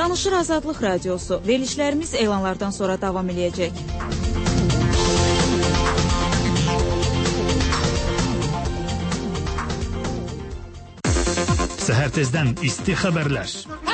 Danışır Azadlıq Radiosu. Verilişlərimiz elanlardan sonra davam edəcək. Səhər tezdən isti xəbərlər.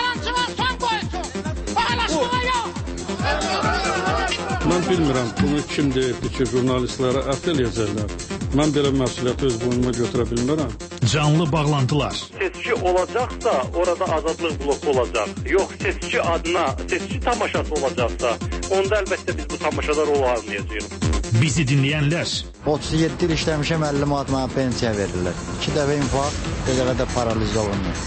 Mən bilmirəm, bunu kim deyibdir ki, jurnalistlərə ət eləyəcəklər. Mən belə məsuliyyəti öz boynuma götürə bilmirəm. Canlı bağlantılar. Seçki olacaqsa, orada azadlıq bloku olacaq. Yox, seçki adına, seçki tamaşası olacaqsa, onda əlbəttə biz bu tamaşada rol almayacağıq. Bizi dinləyənlər. 37 il işləmişəm, 50 manat mənə pensiya verirlər. 2 dəfə infarkt, bir dəfə də paraliza olunur.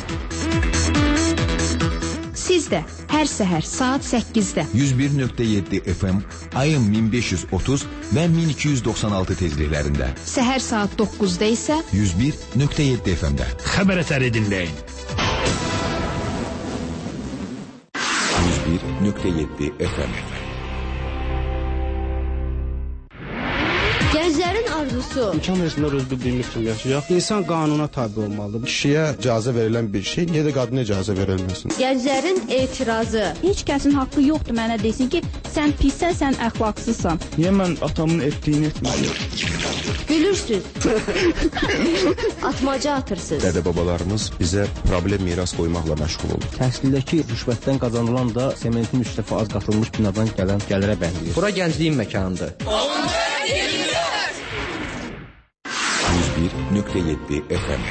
Siz də hər səhər saat 8-də 101.7 FM, ayın 1530 və 1296 tezliklərində. Səhər saat 9-da isə 101.7 FM-də. Xəbər əsəri dinləyin. 101.7 FM. Gənclərin arzusu. İmkan versinlər öz bildiyimiz kimi yaşayaq. İnsan qanuna tabi olmalıdır. Kişiyə icazə verilən bir şey, niyə də qadına icazə verilməsin? Gənclərin etirazı. Heç kəsin haqqı yoxdur mənə desin ki, sən pissən, sən əxlaqsızsan. Niyə mən atamın etdiyini etməliyim? Gülürsüz. Atmaca atırsınız. Dədə-babalarımız bizə problem miras qoymaqla məşğul olur. Təhsildəki rüşvətdən qazanılan da sementin 3 dəfə az qatılmış binadan gələn gəlirə bənzəyir. Bura gəncliyin məkanıdır. 101.7 FM.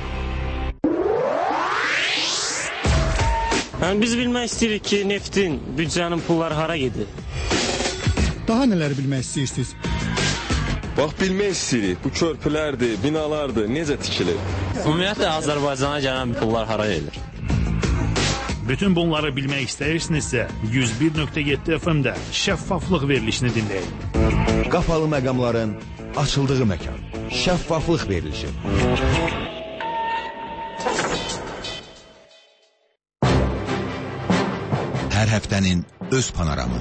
Biz bilmək istəyirik ki, neftin, büdcənin pulları hara gedir? Daha nələr bilmək istəyirsiniz? Bax, bilmək istəyirik, bu körpülərdir, binalardır, necə tikilir? Ümumiyyətlə, Azərbaycana gələn pullar hara gedir? Bütün bunları bilmək istəyirsinizsə, 101.7 FM-də şəffaflıq verilişini dinləyin. Qapalı məqamların açıldığı məkan. Şəffaflıq verilişi. Hər həftənin öz panoramı.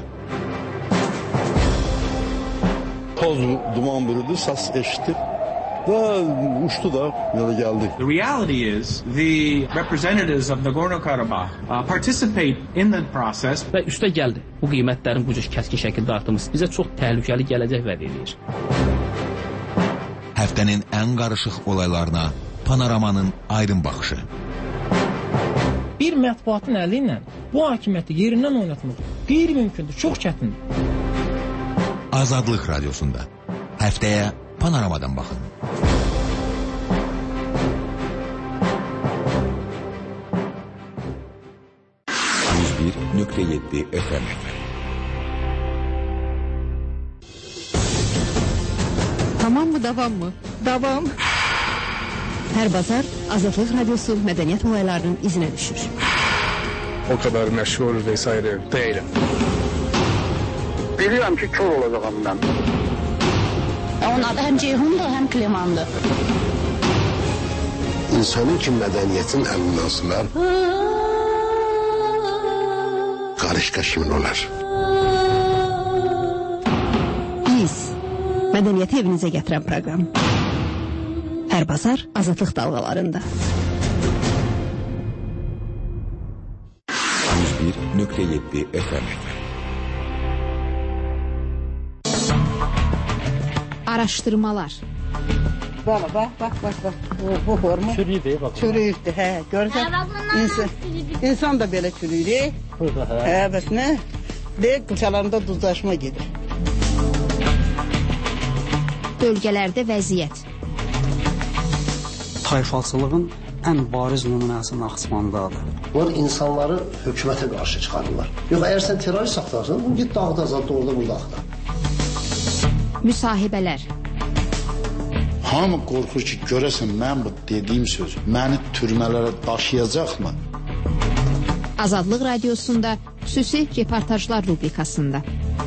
Toz duman bürüdü, səs eşitdi və uçdu da, yola gəldi. The reality is the representatives of Nagorno-Karabakh participate in the process. Və üstə gəldi. Bu qiymətlərin bu cür kəskin şəkildə artımı bizə çox təhlükəli gələcək vəd edir. Həftənin ən qarışıq olaylarına panoramanın aydın baxışı. Bir mətbuatın əli ilə bu hakimiyyəti yerindən oynatmaq qeyri-mümkündür, çox çətindir. Azadlıq Radiosunda həftəyə panoramadan baxın. .7 FM. Tamam mı, davam mı? Davam. Hər bazar Azadlıq Radiosu mədəniyyət olaylarının izinə düşür. O kadar məşğul vesaire deyiləm. Bilirəm ki, kör olacağım mən. Onun adı həm Ceyhundur, həm Klemandır. İnsanın ki, mədəniyyətin əlindən asılar, qarışqa kimin olar? Biz, mədəniyyəti evinizə gətirən proqram. Hər bazar Azadlıq dalğalarında. 101.7 FM. Araşdırmalar. Bak. Bu hormon. Çürüyürdü, hə. Görürsən, insan da belə çürüyür. Hə, bəs nə? Deyək, qıçalarında duzlaşma gedir. Bölgələrdə vəziyyət. Tayfalçılığın ən bariz nümunəsi Naxçıvandadır. Bunlar insanları hökumətə qarşı çıxarırlar. Yox, əgər sən terrorist saxlarsan, git dağda azadda, orada burada axtar. Müsahibələr. Hamı qorxur ki, görəsən mən bu dediyim söz məni türmələrə daşıyacaqmı? Azadlıq Radiosunda xüsusi reportajlar rubrikasında.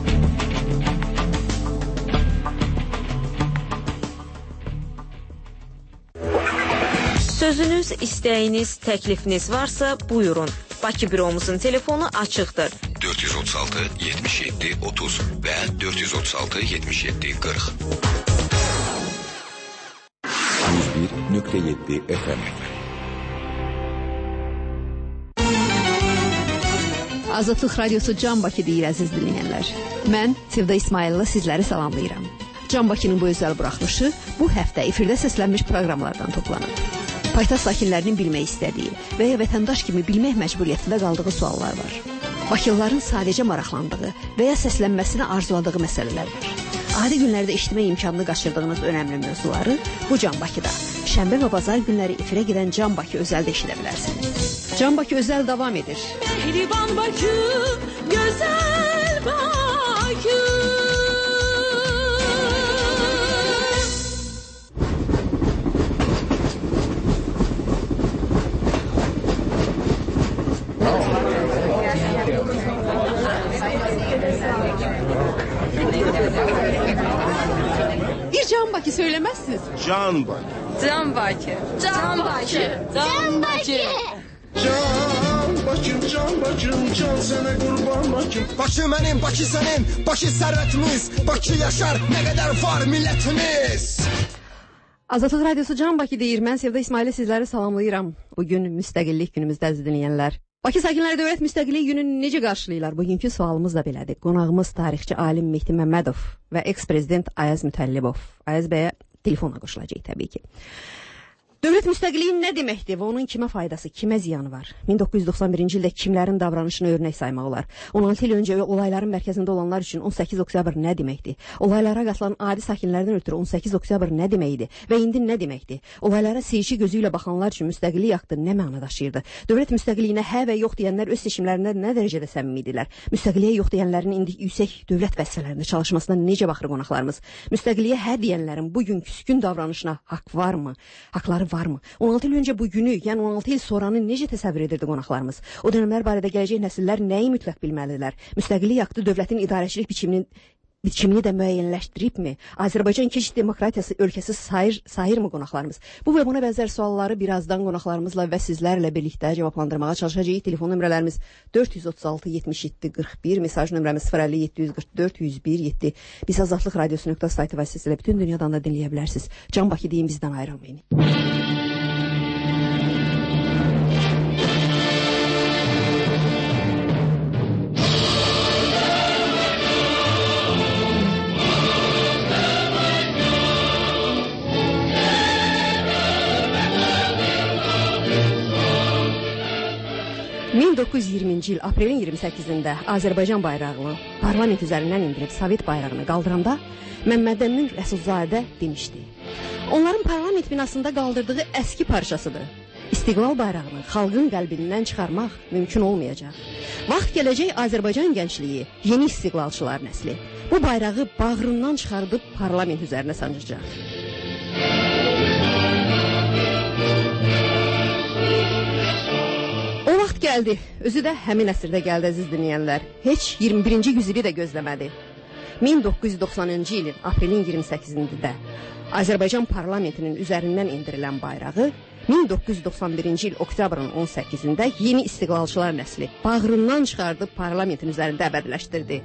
Sözünüz, istəyiniz, təklifiniz varsa buyurun. Bakı büromuzun telefonu açıqdır. 436 77 30 və 436 77 40. 101.7 FM. Azadlıq Radiosu Can Bakı deyir əziz dinləyənlər. Mən Sevda İsmailova sizləri salamlayıram. Can Bakının bu özəl buraxılışı bu həftə efirdə səslənmiş proqramlardan toplanıb. Paytaxt sakinlərinin bilmək istədiyi və ya vətəndaş kimi bilmək məcburiyyətində qaldığı suallar var. Bakılıların sadəcə maraqlandığı və ya səslənməsini arzuladığı məsələlər var. Adi günlərdə eşitmək imkanını qaçırdığınız önəmli mövzuları bu Can Bakıda şənbə və bazar günləri efirə gedən Can Bakı özəldə eşidə bilərsiniz. Can Bakı özəl davam edir. Pəhlivan Bakı, gözəl Bakı. Bir Can Bakı söylemezsiniz. Can Bakı. Can Bakı. Can Bakı. Can Bakı. Can Bakım, can Bakım, can sənə qurban Bakım. Bakı mənim, Bakı sənin, Bakı sərvətimiz, Bakı yaşar, nə qədər var millətimiz. Azadlıq Radiosu Can Bakı deyir. Mən Sevda İsmailova sizləri salamlayıram. Bugün müstəqillik günümüzdə əziz dinləyənlər. Bakı sakinləri dövlət müstəqillik gününü necə qarşılayırlar? Bugünkü sualımız da belədir. Qonağımız tarixçi alim Mehdi Məmmədov və eks-prezident Ayaz Mütəllibov. Ayaz bəyə telefonla qoşulacaq təbii ki. Dövlət müstəqilliyi nə deməkdir və onun kimə faydası, kimə ziyanı var? 1991-ci ildə kimlərin davranışını örnək saymaq olar? 16 il öncə olayların mərkəzində olanlar üçün 18 oktyabr nə deməkdir? Olaylara qatılan adi sakinlərdən ötürü 18 oktyabr nə deməkdir və indi nə deməkdir? Olaylara seyirci gözü ilə baxanlar üçün müstəqillik aktı nə məna daşıyırdı? Dövlət müstəqilliyinə hə və yox deyənlər öz seçimlərində nə dərəcədə səmimidirlər? Müstəqilliyə yox deyənlərin indi yüksək dövlət vəzifələrində çalışmasına necə baxır qonaqlarımız? Müstəqilliyə hə deyənlərin bugün küskün davranışına haqq varmı? Haqları varmı? 16 il öncə bu günü, yəni 16 il sonranı necə təsəvvür edirdi qonaqlarımız? O dönəmlər barədə gələcək nəsillər nəyi mütləq bilməlidirlər? Müstəqillik aktı dövlətin idarəçilik biçimini də müəyyənləşdiribmi? Azərbaycan keçid demokratiyası ölkəsi sayırmı qonaqlarımız? Bu və buna bənzər sualları birazdan qonaqlarımızla və sizlərlə birlikdə cavablandırmağa çalışacağıq. Telefon nömrələrimiz 436 77 41, mesaj nömrəmiz 050 744 101 7. Biz Azadlıq Radiosu.saytı vasitəsilə bütün dünyadan da dinləyə bilərsiniz. Can Bakı deyin, bizdən ayrılmayın. ...1920-ci il aprelin 28-də Azərbaycan bayrağını parlament üzərindən indirib Sovet bayrağını qaldıranda Məmmədəmin Rəsulzadə demişdi. Onların parlament binasında qaldırdığı əski parçasıdır. İstiqlal bayrağını xalqın qəlbindən çıxarmaq mümkün olmayacaq. Vaxt gələcək Azərbaycan gəncliyi, yeni istiqlalçılar nəsli bu bayrağı bağrından çıxardıb parlament üzərinə sancacaq. O vaxt gəldi, özü də həmin əsrdə gəldi əziz dinləyənlər. Heç 21-ci yüzili də gözləmədi. 1990-cı ilin aprelin 28-də Azərbaycan parlamentinin üzərindən indirilən bayrağı 1991-ci il oktyabrın 18-də yeni istiqlalçılar nəsli bağrından çıxardıb parlamentin üzərində əbədiləşdirdi.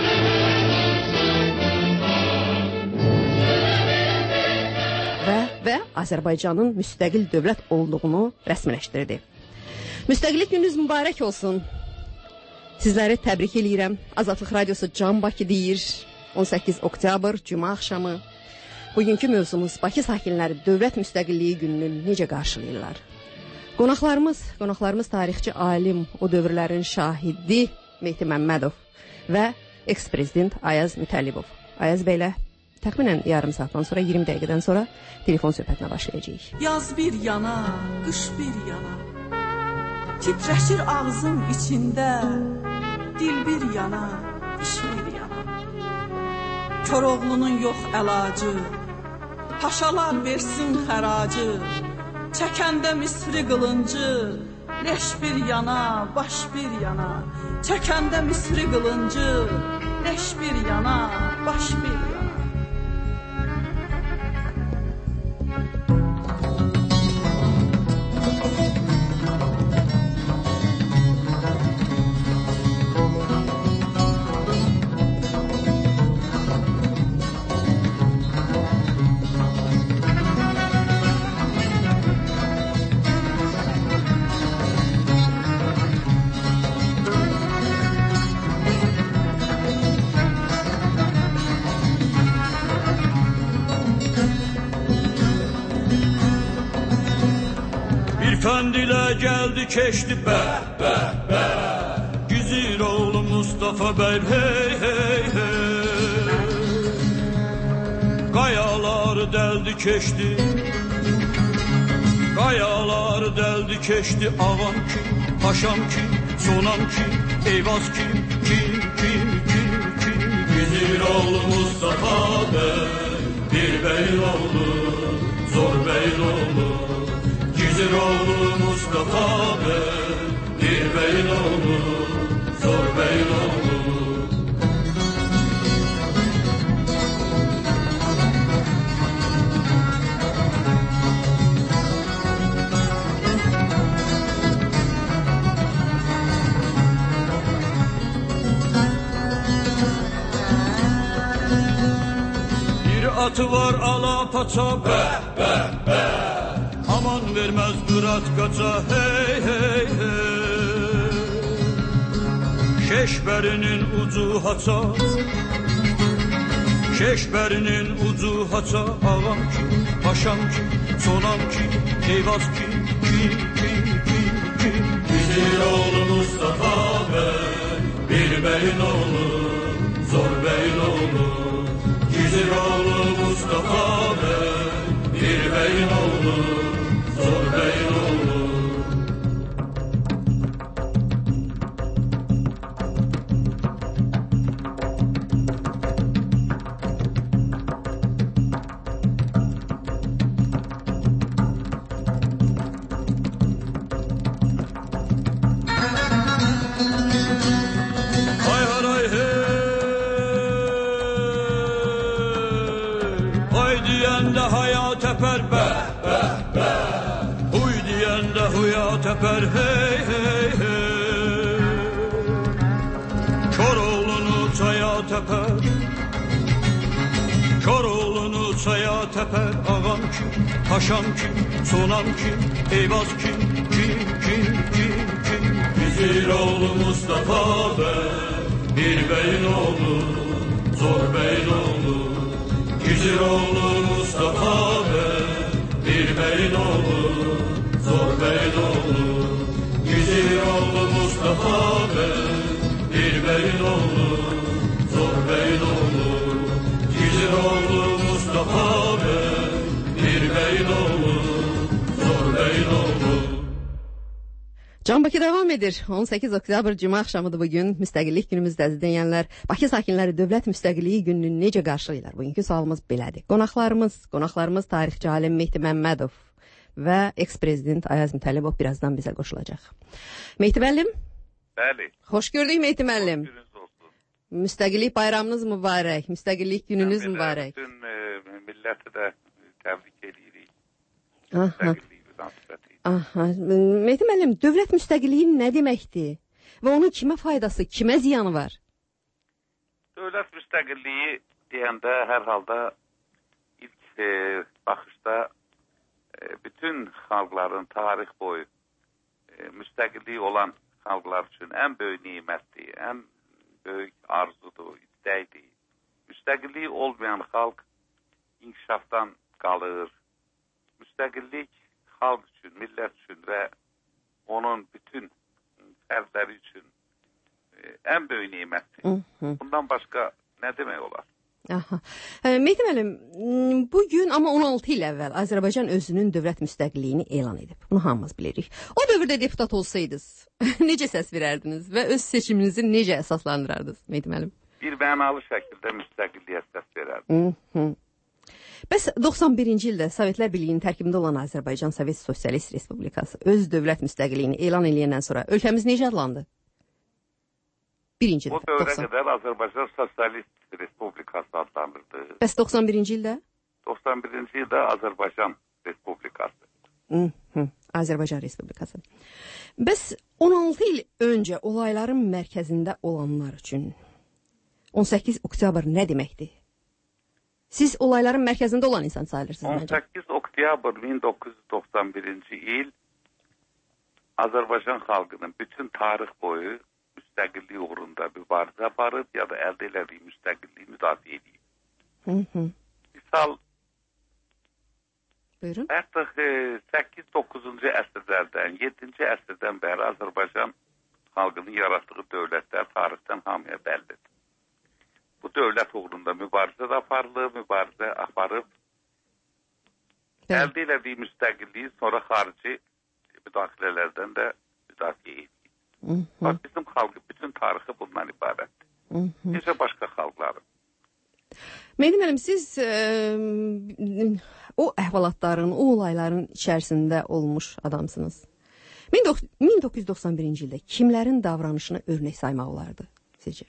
Və Azərbaycanın müstəqil dövlət olduğunu rəsmiləşdirdi. Müstəqillik gününüz mübarək olsun. Sizləri təbrik eləyirəm. Azadlıq Radiosu Can Bakı deyir. 18 oktyabr, cümə axşamı. Bugünkü mövzumuz Bakı sakinləri dövlət müstəqilliyi gününü necə qarşılayırlar? Qonaqlarımız tarixçi alim, o dövrlərin şahidi Mehdi Məmmədov və eks-prezident Ayaz Mütəllibov. Ayaz bəylə təxminən yarım saatdan sonra, 20 dəqiqədən sonra telefon söhbətinə başlayacağıq. Yaz bir yana, qış bir yana, titrəşir ağzım içində, dil bir yana, diş bir yana. Koroğlunun yox əlacı, paşalar versin xəracı, çəkəndə misri qılıncı, leş bir yana, baş bir yana. Çəkəndə misri qılıncı, leş bir yana, baş bir yana. Kandil'e geldi keçdi bəh, bəh, bəh. Güzir oğlu Mustafa bəy, hey, hey, hey. Qayalar deldi keçdi, qayalar deldi keçdi. Ağam kim, paşam kim, sonam kim, Eyvaz kim, kim, kim, kim, kim. Güzir oğlu Mustafa bəy, bir beyin oğlu, zor beyin oğlu. Güzir oğlu Mustafa bəy, bir beyin oğlu, zor beyin oğlu. Atı var alapaça, bəh, bəh, bəh. Aman verməz qırat qaça, hey, hey, hey. Şeşbərinin ucu haça, şeşbərinin ucu haça. Ağam kim, paşam kim, sonam kim, Eyvaz kim, kim, kim, kim, kim. Güzir oğlu Mustafa bəy, bir beyin oğlu, zor beyin oğlu. Güzir oğlu Mustafa bəy, bir beyin oğlu, zor beyin oğlu. Teper, hey, hey, hey. Koroğlunu çaya teper, Koroğlunu çaya teper. Ağam kim, paşam kim, sonam kim, Eyvaz kim, kim, kim, kim, kim. Güzir oğlu Mustafa bəy, bir beyin oğlu, zor beyin oğlu. Güzir oğlu Mustafa bəy, bir beyin oğlu, zor beyin oğlu. Güzir oğlu Mustafa bəy, bir beyin oğlu, zor beyin oğlu. Güzir oğlu Mustafa bəy, bir beyin oğlu, zor beyin oğlu. Can Bakı devam edir. 18 oktyabr Cuma axşamıdır bugün. Müstəqillik günümüzdədir deyənlər. Bakı sakinləri dövlət müstəqilliyi gününü necə qarşılayırlar? Bugünkü sualımız belədir. Qonaqlarımız tarixçi alim Mehdi Məmmədov və eks-prezident Ayaz Mütəllibov birazdan bizə qoşulacaq. Mehdi müəllim? Bəli. Xoş gördük Mehdi müəllim. Müstəqillik bayramınız mübarək, müstəqillik gününüz mübarək. Bütün milləti də təbrik edirik. Aha. Mehdi müəllim, dövlət müstəqilliyi nə deməkdir? Və onun kimə faydası, kimə ziyanı var? Dövlət müstəqilliyi deyəndə hər halda ilk baxışda bütün xalqların tarix boyu müstəqilliyi olan xalqlar üçün ən böyük nimətdir, ən böyük arzudur, istəkdir. Müstəqilliyi olmayan xalq inkişafdan qalır. Müstəqillik xalq üçün, millət üçün və onun bütün fərdləri üçün ən böyük nimətdir. Bundan başqa nə demək olar? Aha. Mehdi müəllim, bugün amma 16 il əvvəl Azərbaycan özünün dövlət müstəqilliyini elan edib. Bunu hamımız bilirik. O dövrdə deputat olsaydınız, necə səs verərdiniz və öz seçiminizi necə əsaslandırardınız Mehdi müəllim? Bir mənalı şəkildə müstəqilliyə səs verərdim. Bəs 91-ci ildə Sovetlər Birliyinin tərkibində olan Azərbaycan Sovet Sosialist Respublikası öz dövlət müstəqilliyini elan edəndən sonra ölkəmiz necə adlandı? Birinci o dövrə qədər Azərbaycan Sosialist Respublikası adlanırdı. Bəs 91-ci ildə? 91-ci ildə Azərbaycan Respublikası. Azərbaycan Respublikası. Bəs 16 il öncə olayların mərkəzində olanlar üçün 18 oktyabr nə deməkdir? Siz olayların mərkəzində olan insan sayılırsınız. 18 oktyabr 1991-ci il Azərbaycan xalqının bütün tarix boyu müstəqillik uğrunda mübarizə aparıb ya da əldə elədiyi müstəqilliyi müdafiə edib. Misal Buyurun. Artıq 8-9-cu əsrlərdən, 7-ci əsrdən bəri Azərbaycan xalqının yaratdığı dövlətlər tarixdən hamıya bəllidir. Bu dövlət uğrunda mübarizə də aparıb, əldə elədiyi müstəqilliyi sonra xarici müdaxilələrdən də müdafiə edir. Bax, bizim xalqı, bütün tarixi bundan ibarətdir. Necə başqa xalqların. Mehdi müəllim, siz o əhvalatların, o olayların içərisində olmuş adamsınız. 1991-ci ildə kimlərin davranışını örnək saymaq olardı sizcə?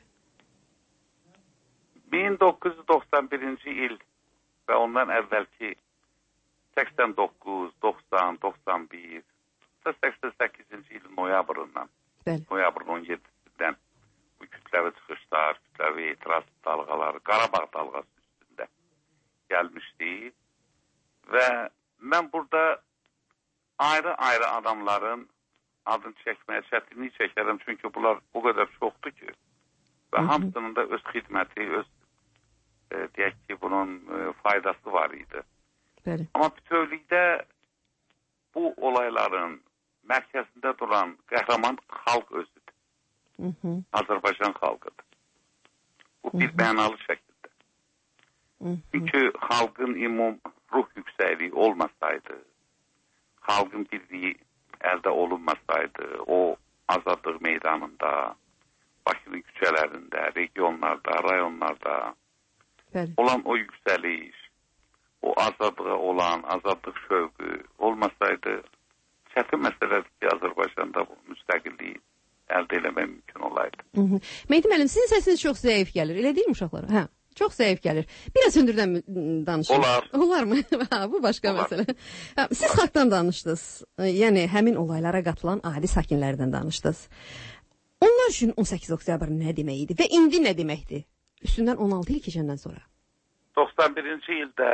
1991-ci il və ondan əvvəlki 89, 90, 91, 88-ci ilin noyabrından, noyabrın 17-dən bu kütləvi çıxışlar, kütləvi etiraz dalğaları, Qarabağ dalğası üstündə gəlmişdi və mən burada ayrı-ayrı adamların adını çəkməyə çətinlik çəkərəm, çünki bunlar o qədər çoxdur ki və hamısının da öz xidməti, öz deyək ki, bunun faydası var idi. Bəli. Amma bütövlükdə bu olayların mərkəzində duran qəhrəman xalq özüdür. Azərbaycan xalqıdır. Bu bir mənalı şəkildə. Çünki xalqın ümum ruh yüksəkliyi olmasaydı, xalqın birliyi əldə olunmasaydı, o azadlıq meydanında, Bakının küçələrində, regionlarda, rayonlarda olan o yüksəliş, o azadlığa olan, azadlıq şövqü olmasaydı, çətin məsələdir ki, Azərbaycanda bu müstəqilliyi əldə eləmək mümkün olaydı. Mehdi müəllim, sizin səsiniz çox zəif gəlir, elə deyil mi uşaqlar? Hə, çox zəif gəlir. Biraz hündürdən danışın. Olar. Olar mı? Bu başqa məsələ. Siz xalqdan danışdınız, yəni həmin olaylara qatılan adi sakinlərdən danışdınız. Onlar üçün 18 oktyabr nə demək idi və indi nə deməkdir? Üstündən 16 il keçəndən sonra. 91-ci ildə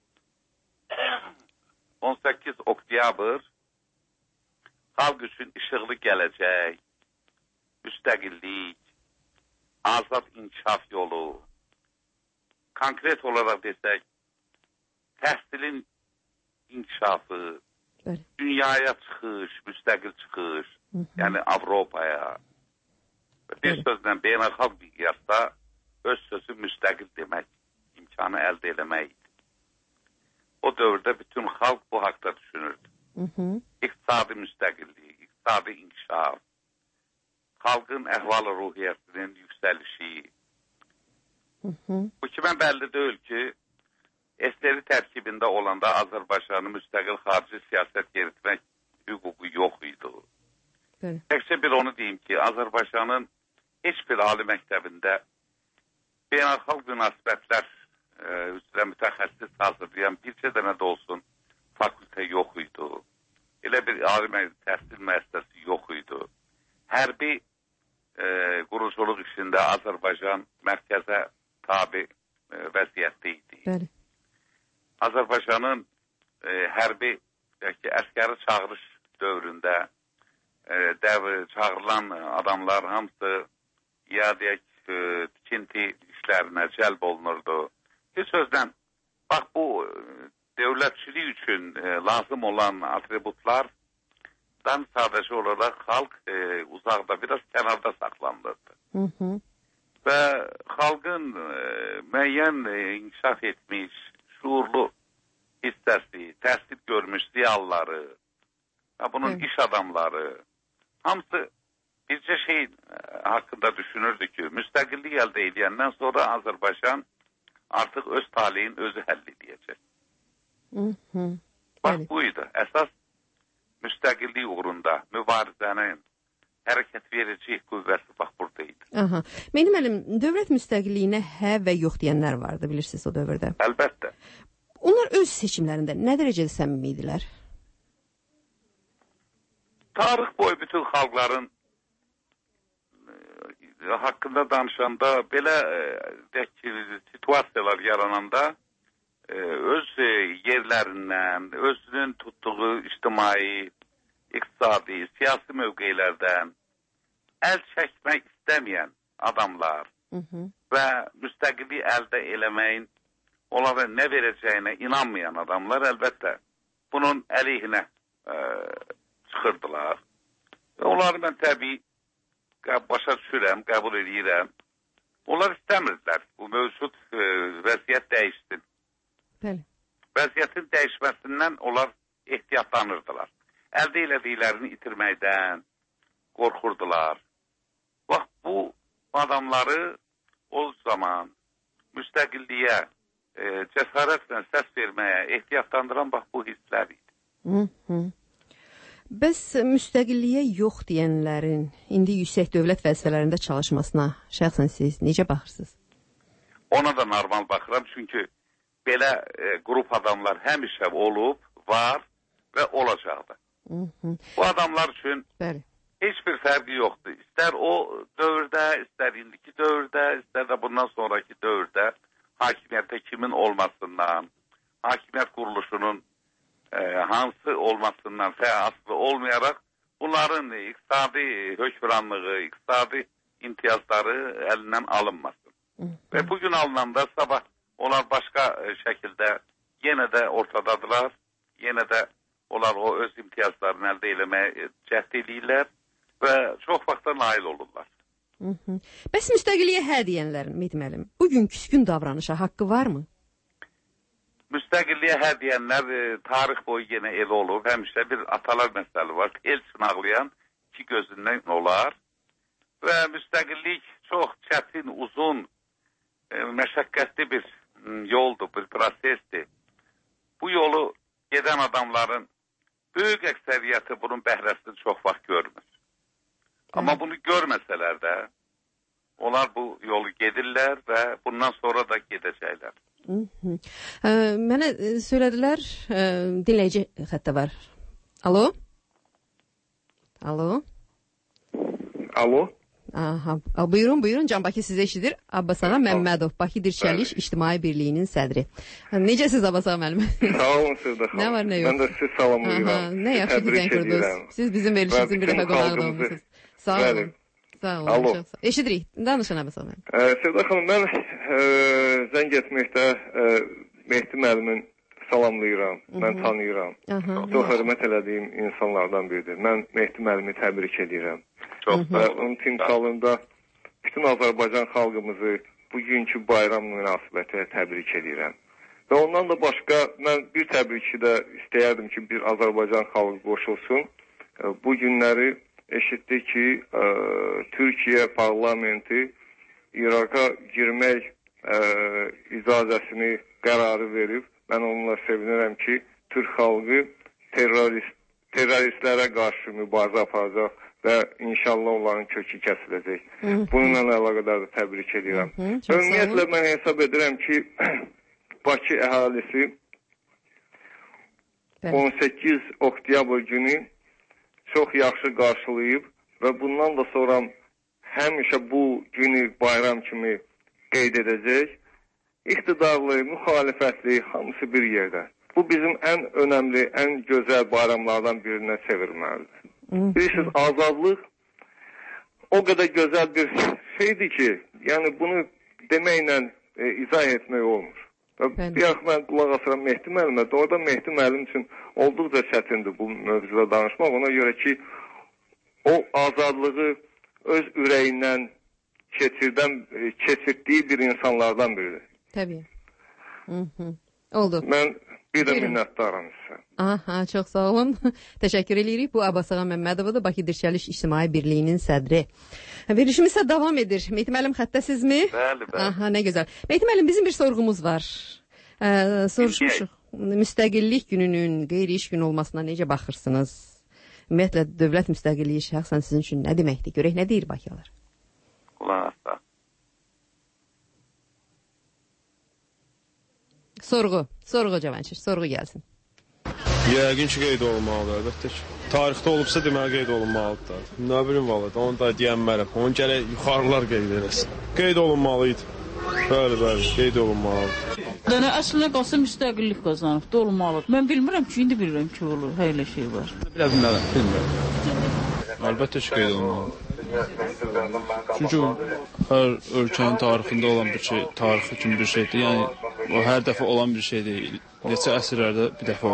18 oktyabr xalq üçün işıqlı gələcək, müstəqillik, azad inkişaf yolu, konkret olaraq desək, təhsilin inkişafı, dünyaya çıxış, müstəqil çıxış, yəni Avropaya, bir sözlə beynəlxalq miqyasda öz sözü müstəqil demək imkanı əldə eləmək. O dövrdə bütün xalq bu haqda düşünürdü. İqtisadi müstəqillik, iqtisadi inkişaf, xalqın əhval-ı ruhiyyəsinin yüksəlişi. Bu kimə bəlli deyil ki, SSR tərkibində olanda Azərbaycanın müstəqil xarici siyasət yeritmək hüququ yox idi. Təkcə bir onu deyim ki, Azərbaycanın heç bir ali məktəbində beynəlxalq münasibətlər üzrə mütəxəssis hazırlayan bircə dənə də olsun fakültə yox idi. Elə bir ali təhsil müəssisəsi yox idi. Hərbi quruculuq işində Azərbaycan mərkəzə tabi vəziyyətdə idi. Azərbaycanın hərbi əskəri çağırış dövründə çağırılan adamlar hamısı ya deyək tikinti işlərinə cəlb olunurdu. Bir sözlə, bax bu dövlətçilik üçün lazım olan atributlardan sadəcə olaraq xalq uzaqda, biraz kənarda saxlanılırdı. Və xalqın müəyyən inkişaf etmiş, şuurlu hissəsi, təhsil görmüş ziyalıları, bunun iş adamları, hamısı bircə şey haqqında düşünürdü ki, müstəqillik əldə edəndən sonra Azərbaycan artıq öz talihin özü həll edəcək. Bax bu idi. Əsas müstəqillik uğrunda mübarizənin hərəkət verici qüvvəsi bax burada idi. Mehdi müəllim, dövlət müstəqilliyinə hə və yox deyənlər vardı, bilirsiniz o dövrdə. Əlbəttə. Onlar öz seçimlərində nə dərəcədə səmimi idilər? Tarix boyu bütün xalqların haqqında danışanda, belə situasiyalar yarananda öz yerlərindən, özünün tutduğu ictimai, iqtisadi, siyasi mövqelərdən əl çəkmək istəməyən adamlar və müstəqillik əldə eləməyin onlara nə verəcəyinə inanmayan adamlar əlbəttə bunun əleyhinə çıxırdılar. Və onları mən təbii başa düşürəm, qəbul edirəm. Onlar istəmirdilər. Bu mövcud vəziyyət dəyişsin. Bəli. Vəziyyətin dəyişməsindən onlar ehtiyatlanırdılar. Əldə elədiklərini itirməkdən qorxurdular. Bax, bu adamları o zaman müstəqilliyə, cəsarətlə səs verməyə ehtiyatlandıran bax bu hisslər idi. Bəs müstəqilliyə yox deyənlərin indi yüksək dövlət vəzifələrində çalışmasına şəxsən siz necə baxırsınız? Ona da normal baxıram, çünki belə qrup adamlar həmişə olub, var və olacaqdır. Bu adamlar üçün heç bir fərqi yoxdur. İstər o dövrdə, istər indiki dövrdə, istər də bundan sonraki dövrdə hakimiyyətdə kimin olmasından, hakimiyyət quruluşunun hansı olmasından asılı olmayaraq bunların iqtisadi hökmranlığı, iqtisadi imtiyazları əlindən alınmasın. Və bugün alınanda sabah onlar başqa şəkildə yenə də ortadadılar, yenə də onlar o öz imtiyazlarını əldə eləməyə cəhd edirlər və çox vaxtda nail olurlar. Bəs müstəqilliyə hə deyənlərin, Mehdi, bugün küskün davranışa haqqı varmı? Müstəqilliyə hə deyənlər tarix boyu yenə elə olur. Həmişə bir atalar məsəli var. El sınaqlayan iki gözündən olar. Və müstəqillik çox çətin, uzun, məşəqqətli bir yoldur, bir prosesdir. Bu yolu gedən adamların böyük əksəriyyəti bunun bəhrəsini çox vaxt görmür. Amma bunu görməsələr də onlar bu yolu gedirlər və bundan sonra da gedəcəklər. Mənə söylədilər, dinləyici xəttə var. Alo? Alo? Alo? Aha. Buyurun, Can Bakı sizə eşidir. Abbas Ağa Məmmədov, Bakı Dirçəliş İctimai Birliyinin sədri. Necəsiz Abbas Ağa müəllim? Sağ olun Sevda xanım. Nə var, nə yox? Mən də sizi salamlayıram. Nə yaxşı ki, zəng vurdunuz. Siz bizim verilişimizin bir dəfə qonağı da olmuşsunuz. Sağ olun. Sağ olun. Alo. Eşidirik. Danışın Abbas Ağa müəllim. Sevda xanım, mən zəng etməkdə Mehdi müəllimin salamlayıram. Mən tanıyıram. Çox hörmət elədiyim insanlardan biridir. Mən Mehdi müəllimi təbrik edirəm. Və onun timsalında bütün Azərbaycan xalqımızı bugünkü bayram münasibəti təbrik edirəm. Və ondan da başqa mən bir təbriki də istəyərdim ki, bir Azərbaycan xalqı qoşulsun. Bu günləri eşitdik ki, Türkiyə parlamenti İraqa girmək icazəsini qərarı verib. Mən onunla sevinirəm ki, Türk xalqı terroristlərə qarşı mübarizə aparacaq və inşallah onların kökü kəsiləcək. Bununla əlaqədar da təbrik edirəm. Ümumiyyətlə, mən hesab edirəm ki, Bakı əhalisi 18 oktyabr günü çox yaxşı qarşılayıb və bundan da sonra həmişə bu günü bayram kimi qeyd edəcək. İqtidarlı, müxalifətli, hamısı bir yerdə. Bu bizim ən önəmli, ən gözəl bayramlardan birinə çevirməlidir. Bilirsiniz, azadlıq o qədər gözəl bir şeydir ki, yəni bunu deməklə izah etmək olmur. Bir ax mən qulaq asıram Mehdi müəllimə, orada Mehdi müəllim üçün olduqca çətindir bu mövzuda danışmaq. Ona görə ki, o azadlığı öz ürəyindən keçirtdiyi bir insanlardan biridir. Təbii. Oldu. Mən bir də minnətdaram sizə. Aha, çox sağ olun. Təşəkkür edirik. Bu Abbas Ağa Məmmədovadır, Bakı Dirçəliş İctimai Birliyinin sədri. Verilişimiz isə davam edir. Mehdi müəllim xəttəsizmi? Bəli, bəli. Aha, nə gözəl. Mehdi müəllim, bizim bir sorğumuz var. Soruşmuşuq. Müstəqillik gününün qeyri-iş günü olmasına necə baxırsınız? Ümumiyyətlə, dövlət müstəqilliyi şəxsən sizin üçün nə deməkdir? Görək, nə deyir Bakılar? Qulaq asaq. Sorğu Cavanşir, sorğu gəlsin. Yəqin ki, qeyd olunmalıdır, əlbəttə ki. Tarixdə olubsa deməli qeyd olunmalıdır da. Nə bilim valla, onu da deyənmərəm. Onu gərək yuxarılar qeyd eləsin. Qeyd olunmalıydı. Bəli, qeyd olunmalıdır. Yəni, əslində qalsa müstəqillik qazanıb da olmalıdır. Mən bilmirəm ki, indi bilirəm ki, olur, elə şey var. Bilmirəm. Əlbəttə ki, qeyd olunmalıdır. Çünki hər ölkənin tarixində olan bir şey, tarixi kimi bir şeydir. Yəni, o hər dəfə olan bir şey deyil. Neçə əsrlərdə bir dəfə olur.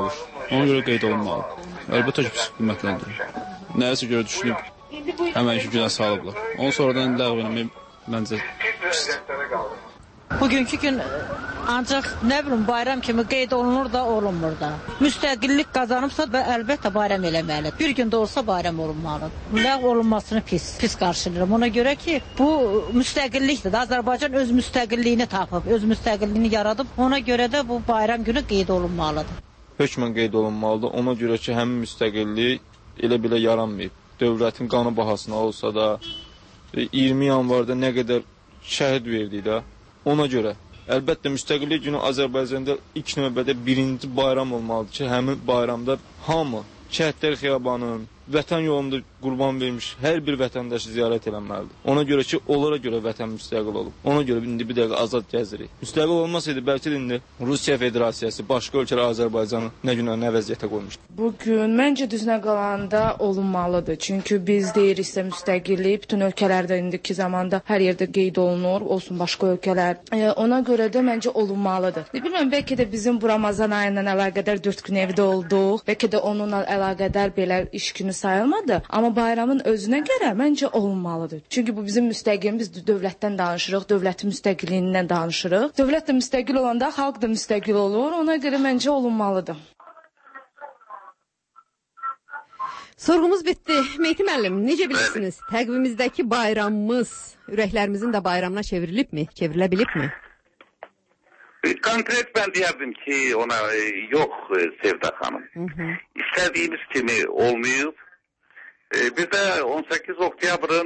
Ona görə qeyd olunmalı. Əlbəttə ki, pis qiymətləndirir. Nəyisə görə düşünüb, həmən işi günə salıblar. Onu sonradan ləğv eləmək məncə pisdir. Bugünkü gün ancaq nə bilim bayram kimi qeyd olunur da olunmur da. Müstəqillik qazanıbsa əlbəttə bayram eləməlidir. Bir gün də olsa bayram olunmalıdır. Ləğv olunmasını pis qarşılayıram. Ona görə ki, bu müstəqillikdir. Azərbaycan öz müstəqilliyini tapıb, öz müstəqilliyini yaradıb. Ona görə də bu bayram günü qeyd olunmalıdır. Hökmən qeyd olunmalıdır. Ona görə ki, həmin müstəqillik elə belə yaranmayıb. Dövlətin qanı bahasına olsa da 20 yanvarda nə qədər şəhid verdik də. Ona görə əlbəttə müstəqillik günü Azərbaycanda ilk növbədə birinci bayram olmalıdır ki, həmin bayramda hamı Şəhidlər Xiyabanının vətən yolunda qurban vermiş hər bir vətəndaşı ziyarət eləməlidir. Ona görə ki, onlara görə vətən müstəqil olub. Ona görə indi bir dəqiqə azad gəzirik. Müstəqil olmasaydı bəlkə də indi Rusiya Federasiyası, başqa ölkələr Azərbaycanı nə günə, nə vəziyyətə qoymuşdu. Bugün məncə düzünə qalanda olunmalıdır. Çünki biz deyiriksə müstəqillik bütün ölkələrdə indiki zamanda hər yerdə qeyd olunur, olsun başqa ölkələr. Ona görə də məncə olunmalıdır. Bilmirəm, bəlkə də bizim bu Ramazan ayı ilə əlaqədar 4 gün evdə olduq. Bəlkə də onunla əlaqədar belə iş günü sayılmadı. Amma bayramın özünə görə məncə olunmalıdır. Çünki bu bizim müstəqilimiz, biz dövlətdən danışırıq, dövlətin müstəqilliyindən danışırıq. Dövlət də müstəqil olanda xalq da müstəqil olur. Ona görə məncə olunmalıdır. Sorğumuz bitdi. Meyti müəllim, necə bilirsiniz? Təqvimizdəki bayramımız ürəklərimizin də bayramına çevrilibmi? Çevrilə bilibmi? Konkret ben diyerdim ki ona yok Sevda Hanım. İstediğimiz kimi olmuyor. Bir de 18 Oktyabır'ın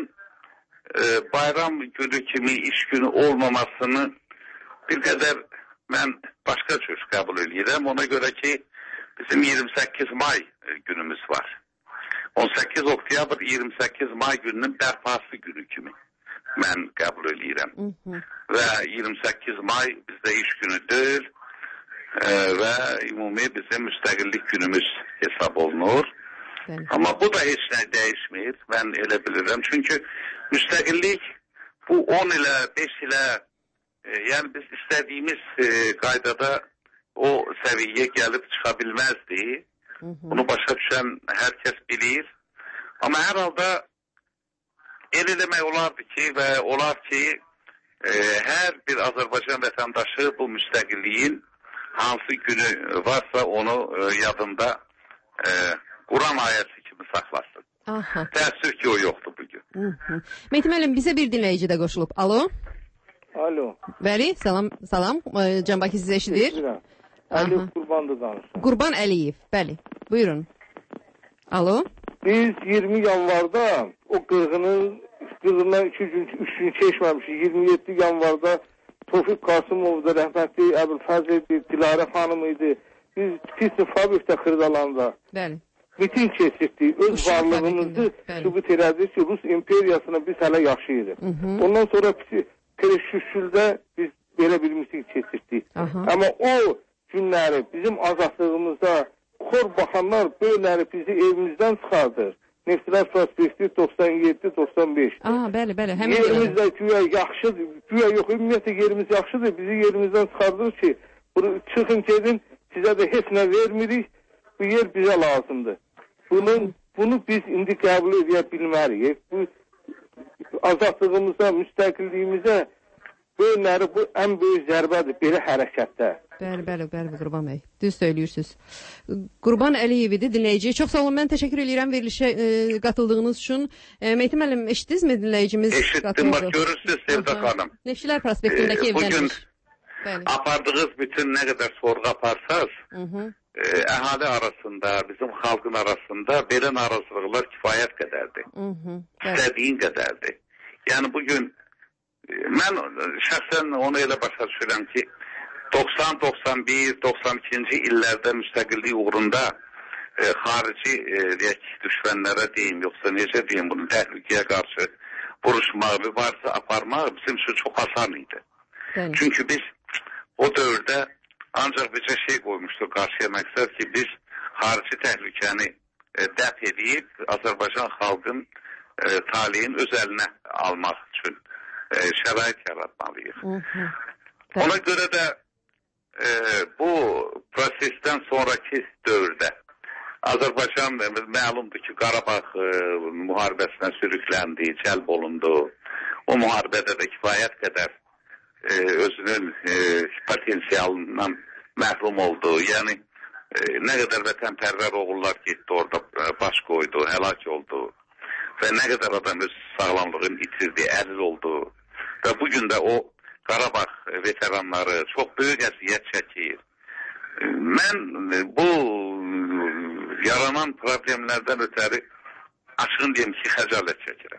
bayram günü kimi iş günü olmamasını bir kadar ben başka söz kabul ediyorum. Ona göre ki bizim 28 May günümüz var. 18 Oktyabr 28 May gününün bərpası günü kimi mən qəbul edirəm. Və 28 May bizdə iş günü deyil və ümumi bizim müstəqillik günümüz hesab olunur. Amma bu da heç nə dəyişmir. Mən elə bilirəm. Çünki müstəqillik bu 10 ilə 5 ilə yəni biz istədiyimiz qaydada o səviyyəyə gəlib çıxa bilməzdi. Bunu başa düşən hər kəs bilir. Amma hər halda el eləmək olardı ki və olar ki hər bir Azərbaycan vətəndaşı bu müstəqilliyin hansı günü varsa onu yadında Quran ayəsi kimi saxlasın. Təəssüf ki o yoxdur bugün. Meyti müəllim, bizə bir dinləyici də qoşulub. Alo. Alo. Bəli, salam. Canbaki sizə eşidir. Əliyev Qurban'da danışır. Qurban Əliyev, bəli. Buyurun. Alo. Biz 20 yanvarda o qırğından 3 gün keçməmişik. 27 yanvarda Tofiq Qasımov da rəhmətli Əbülfəzl idi, Dilarə xanım idi. Biz pis fabrikdə xırdalanda. Bəli. Miting keçirdik. Öz varlığımızı sübut elədik ki, Rus imperiyasına biz hələ yaşayırıq. Ondan sonra Kreşüşüldə biz belə bir miting keçirdik. Amma o günləri bizim azadlığımızda xor baxanlar böyləri bizi evimizdən çıxardır. Neftçilər Prospekti 97-95. Bəli. Yerimiz də güya yaxşıdır. Güya yox, ümumiyyətlə yerimiz yaxşıdır. Bizi yerimizdən çıxardır ki, çıxın gedin, sizə də heç nə vermirik. Bu yer bizə lazımdır. Bunu biz indi qəbul edə bilmərik. Bu azadlığımıza, müstəqilliyimizə böyləri bu ən böyük zərbədir belə hərəkətdə. Bəli, Qurban bəy. Düz söylüyorsunuz. Qurban Əliyev idi dinləyici. Çox sağ olun. Mən təşəkkür edirəm verilişə qatıldığınız üçün. Meyti müəllim, eşitdinizmi dinləyicimiz? Eşitdim, bax görürsünüz Sevda xanım. Neftçilər Prospektindəki evdənmiş. Bugün apardığınız bütün nə qədər sorğu aparsaz, əhali arasında, bizim xalqın arasında belə narazılıqlar kifayət qədərdir. İstədiyin qədərdir. Yəni bugün mən şəxsən onu elə başa düşürəm ki, 90, 91, 92-ci illərdə müstəqillik uğrunda xarici düşmənlərə deyim, yoxsa necə deyim, bunu təhlükəyə qarşı vuruşmaq, mübarizə aparmaq bizim üçün çox asan idi. Çünki biz o dövrdə ancaq bizə şey qoymuşdur qarşıya məqsəd ki, biz xarici təhlükəni dəf edib Azərbaycan xalqın talihin öz əlinə almaq üçün şərait yaratmalıyıq. Ona görə də bu prosesdən sonraki dövrdə Azərbaycan məlumdur ki, Qarabağ müharibəsinə sürükləndi, cəlb olundu. O müharibədə də kifayət qədər özünün potensialından məhrum oldu. Yəni, nə qədər vətənpərvər oğullar getdi orada, baş qoydu, həlak oldu. Və nə qədər adam öz sağlamlığını itirdi, əziz oldu. Və bugün də o Qarabağ veteranları çox böyük əziyyət çəkir. Mən bu yaranan problemlərdən ötəri açığın deyim ki, xəcalət çəkirəm.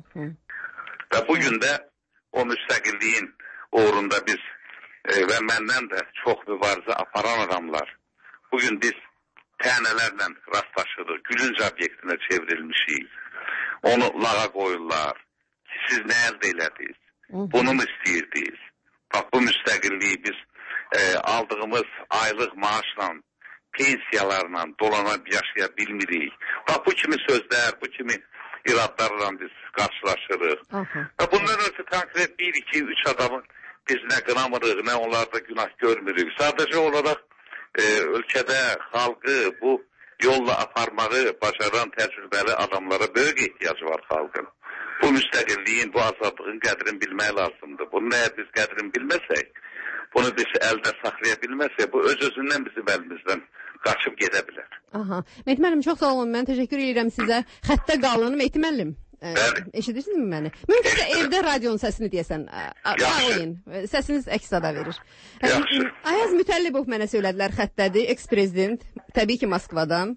Və bugün də o müstəqilliyin uğrunda biz və məndən də çox mübarizə aparan adamlar bugün biz tənələrlə rastlaşırıq, gülünc obyektinə çevrilmişik. Onu lağa qoyurlar ki, siz nə əldə elədiniz? Bunu mu istəyirdiniz? Bax, bu müstəqilliyi biz aldığımız aylıq maaşla, pensiyalarla dolanıb yaşaya bilmirik. Bax, bu kimi sözlər, bu kimi iradlarla biz qarşılaşırıq. Və bundan ötürü konkret 1, 2, 3 adamın biz nə qınamırıq, nə onlarda günah görmürük. Sadəcə olaraq ölkədə xalqı bu yolla aparmağı bacaran təcrübəli adamlara böyük ehtiyacı var xalqın. Bu müstəqilliyin, bu azadlığın qədrini bilmək lazımdır. Bunu əgər biz qədrini bilməsək, bunu biz əldə saxlaya bilməsək, bu öz-özündən bizim əlimizdən qaçıb gedə bilər. Mehdi müəllim, çox sağ olun. Mən təşəkkür edirəm sizə. Xəttə qalın, Mehdi müəllim. Eşidirsinizmi məni? Mümkünsə evdə radionun səsini deyəsən. Bağlayın. Səsiniz əks-sada verir. Ayaz Mütəllibov mənə söylədilər, xəttədir, eks-prezident. Təbii ki, Moskvadan.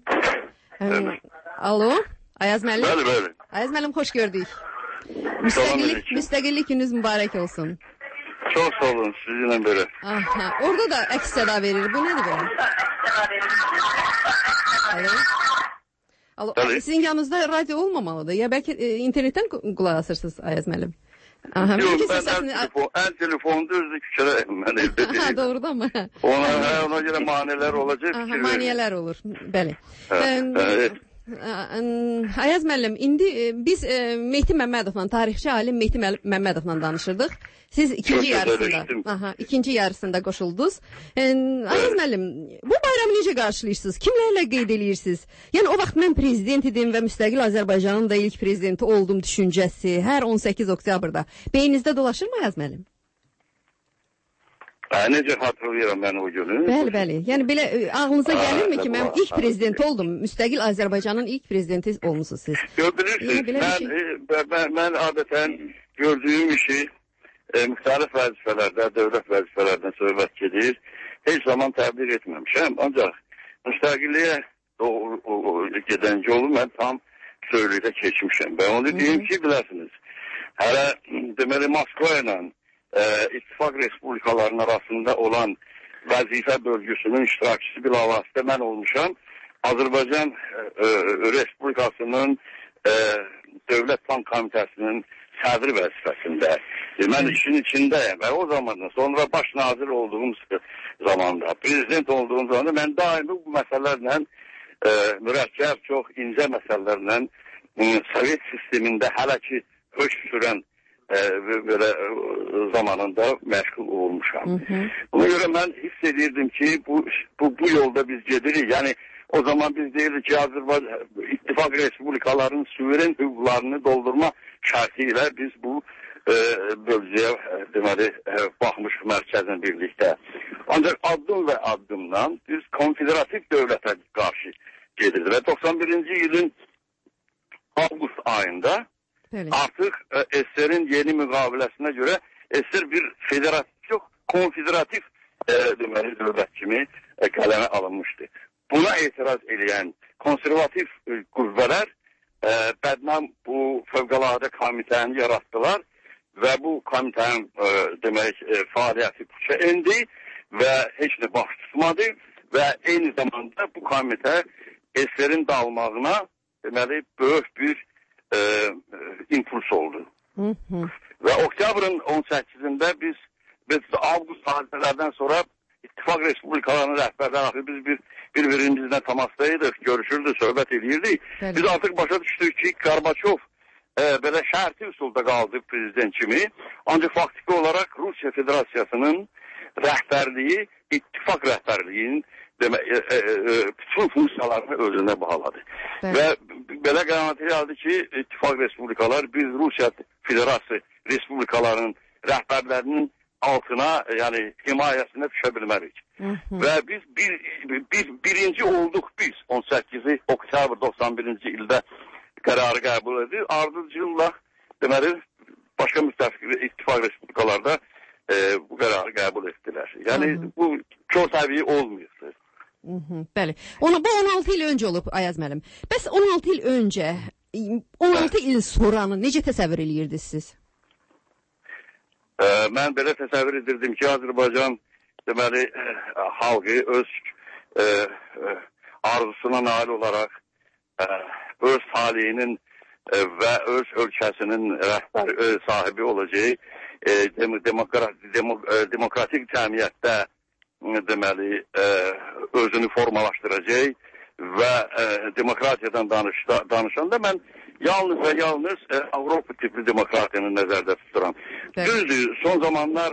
Alo, Ayaz müəllim. Bəli. Ayaz müəllim, xoş gördük. Müstəqillik gününüz mübarək olsun. Çox sağ olun, sizinlə belə. Orada da əks-sada verir. Bu nədir belə? Alo, sizin yanınızda radyo olmamalıdır. Ya bəlkə internetdən qulaq asırsınız Ayaz müəllim. Yox, ən telefonda özü küçədə mən evdə deyim. Doğrudan mı? Ona görə maneələr olacaq. Maneələr olur, bəli. Ayaz müəllim, indi biz Mehdi Məmmədovla, tarixçi alim Mehdi Məmmədovla danışırdıq. Siz ikinci yarısında qoşuldunuz. Ayaz müəllim, bu bayramı necə qarşılayırsınız? Kimlərlə qeyd edirsiniz? Yəni o vaxt mən prezident idim və müstəqil Azərbaycanın da ilk prezidenti oldum düşüncəsi hər 18 oktyabrda beyninizdə dolaşır mı Ayaz müəllim? Necə xatırlayıram mən o günü? Bəli. Yəni belə ağlınıza gəlirmi ki, mən ilk prezident oldum, müstəqil Azərbaycanın ilk prezidenti olmusunuz siz? Bilirsiniz, mən adətən gördüyüm işi müxtəlif vəzifələrdə, dövlət vəzifələrdən söhbət gedir. Heç zaman təbliğ etməmişəm. Ancaq müstəqilliyə gedən yolu mən tam söylükdə keçmişəm. Və onu deyim ki, biləsiniz, hələ deməli Moskva ilə İttifaq Respublikalarının arasında olan vəzifə bölgüsünün iştirakçısı bilavasitə mən olmuşam. Azərbaycan Respublikasının Dövlət Plan Komitəsinin sədri vəzifəsində. Mən işin içindəyəm və o zamanda, sonra baş nazir olduğum zamanda, prezident olduğum zamanda mən daimi bu məsələlərlə mürəkkəb, çox incə məsələlərlə Sovet sistemində hələ ki hökm sürən belə zamanında məşğul olmuşam. Buna görə mən hiss edirdim ki, bu yolda biz gedirik. Yəni, o zaman biz deyirdik ki, Azərbaycan İttifaq Respublikalarının suveren hüquqlarını doldurma şərti ilə biz bu bölgəyə deməli, baxmışıq mərkəzlə birlikdə. Ancaq addım və addımdan biz konfederativ dövlətə qarşı gedirdik. Və 91-ci ilin avqust ayında artıq SSR-in yeni müqaviləsinə görə SSR bir federativ, yox, konfederativ deməli, dövlət kimi qələmə alınmışdı. Buna etiraz edən konservativ qüvvələr bədnam bu fövqəladə komitəni yaratdılar və bu komitənin demək fəaliyyəti puça indi və heç nə baş tutmadı və eyni zamanda bu komitə SSR-in dağılmağına deməli böyük bir impuls oldu. Və oktyabrın 18-də biz avqust hadisələrdən sonra İttifaq Respublikalarının rəhbərləri biz bir-birimizlə təmasdaydıq, görüşürdük, söhbət edirdik. Biz artıq başa düşdük ki, Gorbaçov belə şərti üsulda qaldı prezident kimi, ancaq faktiki olaraq Rusiya Federasiyasının rəhbərliyi ittifaq rəhbərliyinin bütün funksiyalarını özünə bağladı. Və belə qənaətə gəldi ki, ittifaq respublikalar biz Rusiya Federasiya respublikalarının rəhbərlərinin altına, yəni himayəsinə düşə bilmərik. Və biz birinci olduq biz 18 oktyabr 91-ci ildə qərarı qəbul edildi. Ardıcılla deməli başqa müttəfiq ittifaq respublikalarda bu qərarı qəbul etdilər. Yəni bu kör təbii olmuyor. Bəli. Bu 16 il öncə olub Ayaz müəllim. Bəs 16 il öncə, 16 il sonranı necə təsəvvür edirdiniz siz? Mən belə təsəvvür edirdim ki, Azərbaycan deməli xalqı öz arzusuna nail olaraq öz taleyinin və öz ölkəsinin rəhbər sahibi olacağı demokratik cəmiyyətdə deməli özünü formalaşdıracaq və demokratiyadan danışanda mən yalnız və yalnız Avropa tipli demokratiyanı nəzərdə tuturam. Düzdür, son zamanlar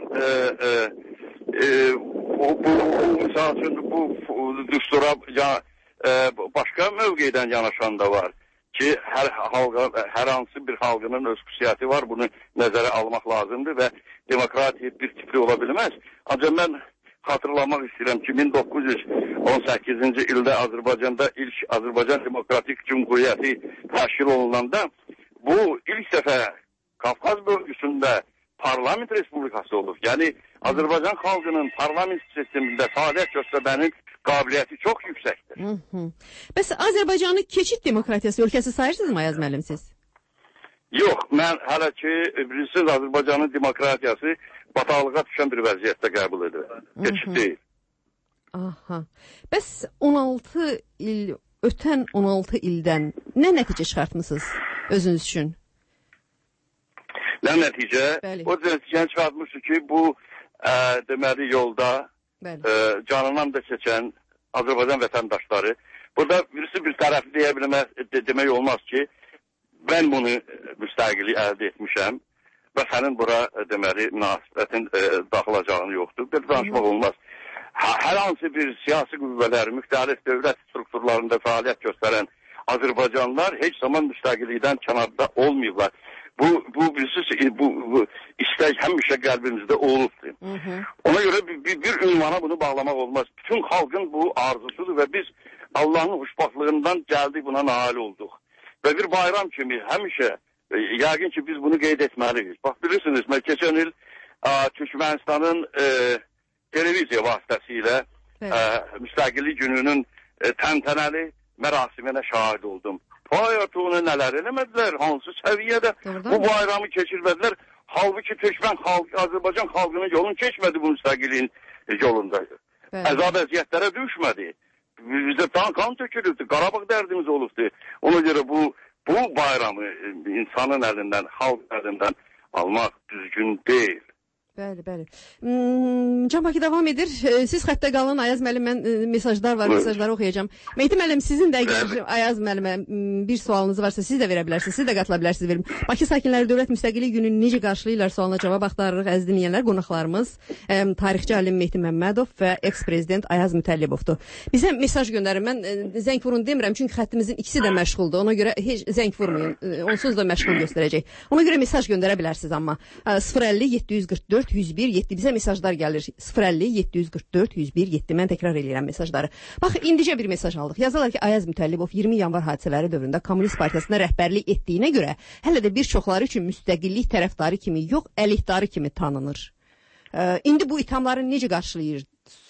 misal üçün bu düstura başqa mövqedən yanaşan da var ki, hər hansı bir xalqının öz xüsusiyyəti var, bunu nəzərə almaq lazımdır və demokratiya bir tipli ola bilməz. Ancaq mən xatırlamaq istəyirəm ki, 1918-ci ildə Azərbaycanda ilk Azərbaycan Demokratik Cumhuriyyəti təşkil olunanda bu ilk dəfə Qafqaz bölgüsündə parlament respublikası olub. Yəni Azərbaycan xalqının parlament sistemində fəaliyyət göstərmənin qabiliyyəti çox yüksəkdir. Bəs Azərbaycanı keçid demokratiyası ölkəsi sayırsınızmı Ayaz müəllim siz? Yox, mən hələ ki bilirsiniz Azərbaycanın demokratiyası bataqlığa düşən bir vəziyyətdə qəbul edir. Keçid deyil. Aha. Bəs 16 il, ötən 16 ildən nə nəticə çıxartmısınız özünüz üçün? Nə nəticə? O nəticəni çıxartmışsınız ki, bu deməli yolda canından da keçən Azərbaycan vətəndaşları, burada birisi bir tərəfi demək olmaz ki, mən bunu müstəqillik əldə etmişəm və sənin bura deməli münasibətin daxılacağını yoxdur. Belə danışmaq olmaz. Hər hansı bir siyasi qüvvələr, müxtəlif dövlət strukturlarında fəaliyyət göstərən Azərbaycanlılar heç zaman müstəqillikdən kənarda olmayıblar. Bu istək həmişə qəlbimizdə olubdur. Ona görə bir ünvana bunu bağlamaq olmaz. Bütün xalqın bu arzusudur və biz Allahın xoşbaxtlığından gəldik buna nail olduq. Və bir bayram kimi həmişə, yəqin ki biz bunu qeyd etməliyik. Bax bilirsiniz, mən keçən il Türkmenistanın televiziya vasitəsilə müstəqillik gününün təntənəli mərasiminə şahid oldum. Hayatını nələr eləmədilər, hansı səviyyədə bu bayramı keçirmədilər. Halbuki Türkmen xalqı, Azərbaycan xalqının yolunu keçmədi bu müstəqilliyin yolunda. Əzab əziyyətlərə düşmədi. Bizdə kan tökülübdü, Qarabağ dərdimiz olubdu. Ona görə bu bayramı insanın əlindən, xalq əlindən almaq düzgün deyil. Bəli, bəli. Can Bakı davam edir. Siz xəttə qalın, Ayaz müəllim, mən mesajlar var, mesajları oxuyacağam. Mehdi müəllim, sizin də Ayaz müəllimə bir sualınız varsa siz də verə bilərsiniz, siz də qatıla bilərsiniz. Verim. Bakı sakinləri Dövlət Müstəqillik gününü necə qarşılayırlar sualına cavab axtarırıq. Əziz dinləyənlər, qonaqlarımız tarixçi alim Mehdi Məmmədov və eks-prezident Ayaz Mütəllibovdur. Bizə mesaj göndərin. Mən zəng vurun demirəm, çünki xəttimizin ikisi də məşğuldur. Ona görə heç zəng vurmayın. Onsuz da məşğul göstərəcək. Ona görə mesaj göndərə bilərsiniz amma 050-744 101-7 bizə mesajlar gəlir. 050-744-101-7 mən təkrar edirəm mesajları. Bax, indicə bir mesaj aldıq. Yazırlar ki, Ayaz Mütəllibov 20 yanvar hadisələri dövründə Kommunist Partiyasına rəhbərlik etdiyinə görə hələ də bir çoxları üçün müstəqillik tərəfdarı kimi yox, əleyhdarı kimi tanınır. İndi bu ithamları necə qarşılayır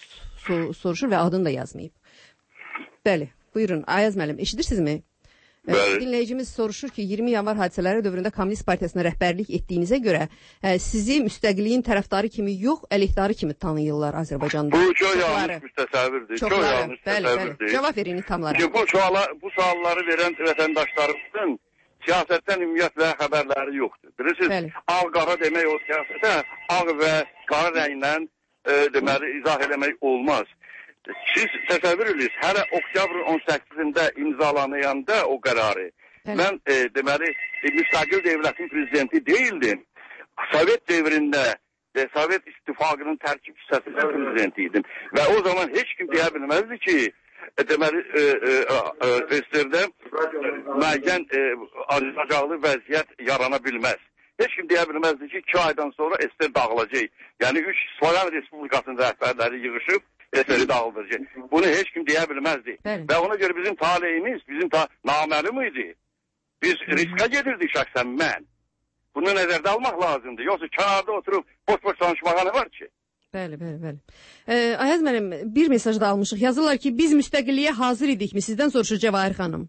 soruşur və adını da yazmayıb. Bəli, buyurun Ayaz müəllim, eşidirsinizmi? Dinləyicimiz soruşur ki, 20 yanvar hadisələri dövründə Kommunist Partiyasına rəhbərlik etdiyinizə görə sizi müstəqilliyin tərəfdarı kimi yox, əleyhdarı kimi tanıyırlar Azərbaycanda. Bu çox yanlış bir təsəvvürdür. Çox yanlış təsəvvürdür. Cavab verin ithamlara. Bu sualları verən vətəndaşlarımızın siyasətdən ümumiyyətlə xəbərləri yoxdur. Bilirsiniz, ağ-qara demək o siyasətə ağ və qara rənglə deməli izah eləmək olmaz. Siz təsəvvür edirsiniz, hələ oktyabrın 18-də imzalanayanda o qərarı, mən deməli müstəqil dövlətin prezidenti deyildim. Sovet devrində Sovet İttifaqının tərkib hissəsində prezident idim. Və o zaman heç kim deyə bilməzdi ki, deməli, SSR-də müəyyən acıqlı vəziyyət yarana bilməz. Heç kim deyə bilməzdi ki, 2 aydan sonra SSR dağılacaq. Yəni 3 Sovet Respublikasının rəhbərləri yığışıb SSR-i dağıldıracaq. Bunu heç kim deyə bilməzdi. Və ona görə bizim taleyimiz, naməlum idi. Biz riskə gedirdik şəxsən mən. Bunu nəzərdə almaq lazımdır. Yoxsa kənarda oturub boş-boş danışmağa nə var ki? Bəli. Ayaz müəllim, bir mesaj da almışıq. Yazırlar ki, biz müstəqilliyə hazır idikmi? Sizdən soruşur Cəvahir xanım.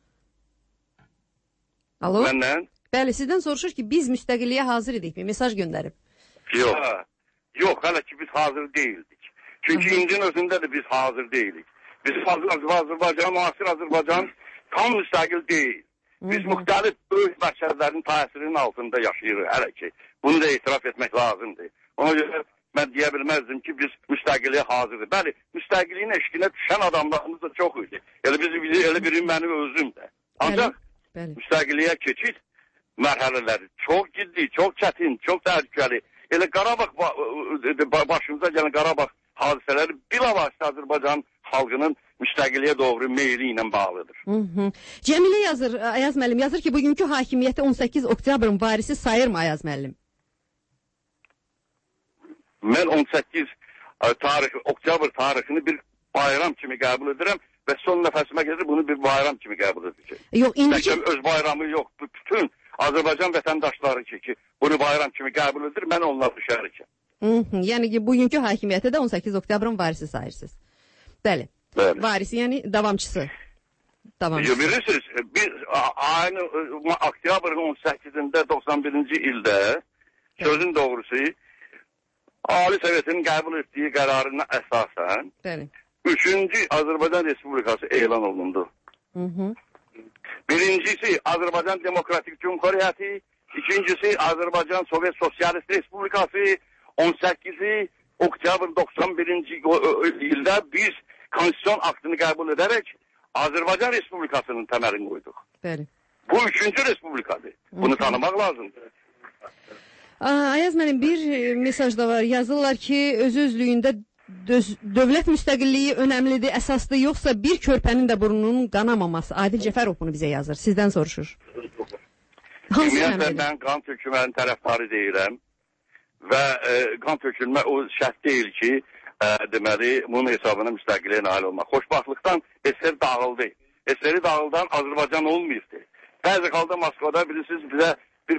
Alo? Məndən? Bəli, sizdən soruşur ki, biz müstəqilliyə hazır idikmi? Mesaj göndərib. Yox, hələ ki biz hazır deyildik. Çünki incin özündə də biz hazır deyilik. Biz Azərbaycan, müasir Azərbaycan tam müstəqil deyil. Biz müxtəlif böyük məsələlərin təsirinin altında yaşayırıq hələ ki. Bunu da etiraf etmək lazımdır. Ona görə mən deyə bilməzdim ki, biz müstəqilliyə hazırdır. Bəli, müstəqilliyin eşqinə düşən adamlarımız da çox idi. Elə birim mənim özüm də. Ancaq müstəqilliyə keçid mərhələləri çox ciddi, çox çətin, çox təhlükəli. Elə Qarabağ başımıza gələn Qarabağ hadisələri bilavasitə Azərbaycan xalqının müstəqilliyə doğru meyli ilə bağlıdır. Cəmilə yazır, Ayaz müəllim yazır ki, bugünkü hakimiyyəti 18 oktyabrın varisi sayırmı Ayaz müəllim? Mən 18 oktyabr tarixini bir bayram kimi qəbul edirəm və son nəfəsimə gəlir bunu bir bayram kimi qəbul edəcək. Bəlkə öz bayramı yox, bütün Azərbaycan vətəndaşları ki, bunu bayram kimi qəbul edir, mən onlarla şərikəm. Yəni ki, bugünkü hakimiyyəti də 18 oktyabrın varisi sayırsınız. Bəli. Varisi, yəni davamçısı. Bilirsiniz, biz aynı oktyabrın 18-də 91-ci ildə sözün doğrusu Ali Sovetinin qəbul etdiyi qərarına əsasən 3-cü Azərbaycan Respublikası elan olundu. Birincisi Azərbaycan Demokratik Cumhuriyyəti, ikincisi Azərbaycan Sovet Sosyalist Respublikası, 18 oktyabr 91-ci ildə biz konstitusyon aktını qəbul edərək Azərbaycan Respublikasının təməlini qoyduq. Bu 3-cü Respublikadır. Bunu tanımaq lazımdır. Ayaz müəllim, bir mesaj da var. Yazırlar ki, öz-özlüyündə dövlət müstəqilliyi önəmlidir, əsaslı, yoxsa bir körpənin də burnunun qanamaması. Adil Cəfərov bunu bizə yazır. Sizdən soruşur. Ümumiyyətlə, mən qan tökülmənin tərəfdarı deyirəm və qan tökülmə o şərt deyil ki, deməli, bunun hesabına müstəqilliyə nail olmaq. Xoşbaxtlıqdan SSR dağıldı. SSR dağıldan Azərbaycan olmayıbdı. Bəzi halda Moskvada bilirsiniz bizə bir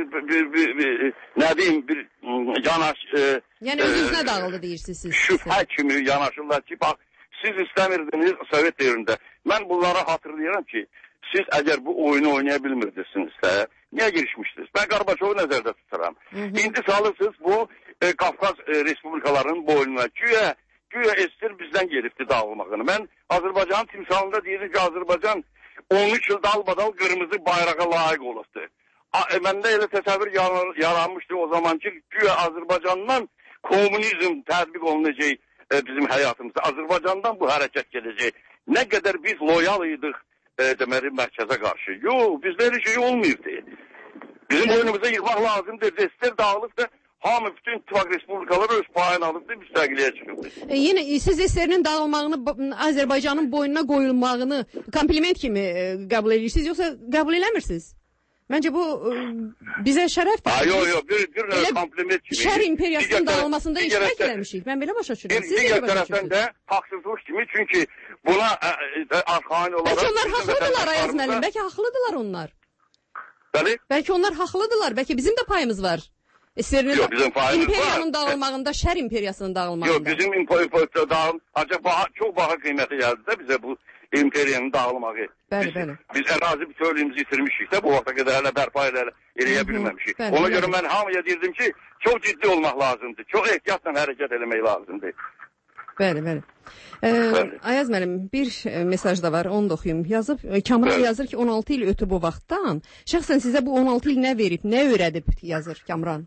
nə deyim, bir yanaş... Yəni öz-özünə dağıldı deyirsiniz siz. Şübhə kimi yanaşırlar ki, bax, siz istəmirdiniz Sovet devrində. Mən bunlara hatırlayıram ki, siz əgər bu oyunu oynaya bilmirdinizsə, niyə girişmişdiniz? Mən Qarbaçovu nəzərdə tuturam. İndi salırsınız bu Qafqaz Respublikalarının boynuna. Güya SSR bizdən gelibdi dağılmağını. Mən Azərbaycanın timsalında deyirdim ki, Azərbaycan 13 yıl dalbadal qırmızı bayrağa layiq olubdu. Məndə elə təsəvvür yaranmışdı o zaman ki, güya Azərbaycandan komünizm tətbiq olunacaq bizim həyatımızda. Azərbaycandan bu hərəkət gedəcək. Nə qədər biz loyal idik deməli mərkəzə qarşı. Yox, bizdə elə şey olmayıbdı. Bizim oyunumuza yıxmaq lazımdır. SSR dağılıbdı. Hamı bütün İttifaq Respublikaları öz payını alıbdı, müstəqilliyə çıxıbdı. Yenə siz SSR-nin dağılmağını, Azərbaycanın boynuna qoyulmağını kompliment kimi qəbul edirsiniz, yoxsa qəbul eləmirsiniz? Məncə bu bizə şərəfdir. Yox, bir növ kompliment kimi. Şər imperiyasının dağılmasında iştirak eləmişik. Mən belə başa düşürəm. Digər tərəfdən də haqsızlıq kimi, çünki buna arxain olaraq... Bəlkə onlar haqlıdırlar Ayaz müəllim, bəlkə haqlıdırlar onlar. Bəli? Bəlkə onlar haqlıdırlar, bəlkə bizim də payımız var. İmperiyanın dağılmağında, şər imperiyasının dağılmağında. Yox, bizim imperiyanın ancaq çox baha qiyməti gəldi də bizə bu imperiyanın dağılmağı. Bəli. Biz ərazi bütövlüyümüzü itirmişik də, bu vaxta qədər hələ bərpa eləyə bilməmişik. Ona görə mən hamıya deyirdim ki, çox ciddi olmaq lazımdır, çox ehtiyatla hərəkət eləmək lazımdır. Bəli. Ayaz müəllim, bir mesaj da var, onu da oxuyum. Kamran yazır ki, 16 il ötü bu vaxtdan. Şəxsən sizə bu 16 il nə verib, nə öyrədib yazır Kamran?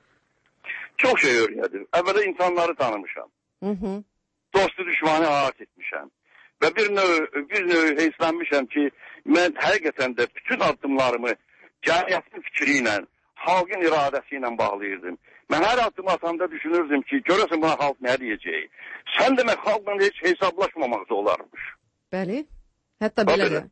Çox şey öyrədim. Əvvələ insanları tanımışam. Dostu düşmanı ağat etmişəm. Və bir növ heyslənmişəm ki, mən həqiqətən də bütün addımlarımı cəmiyyətin fikri ilə, xalqın iradəsi ilə bağlayırdım. Mən hər addım atanda düşünürdüm ki, görəsən buna xalq nə deyəcək? Sən demək xalqla heç hesablaşmamaqda olarmış. Bəli, hətta belə də.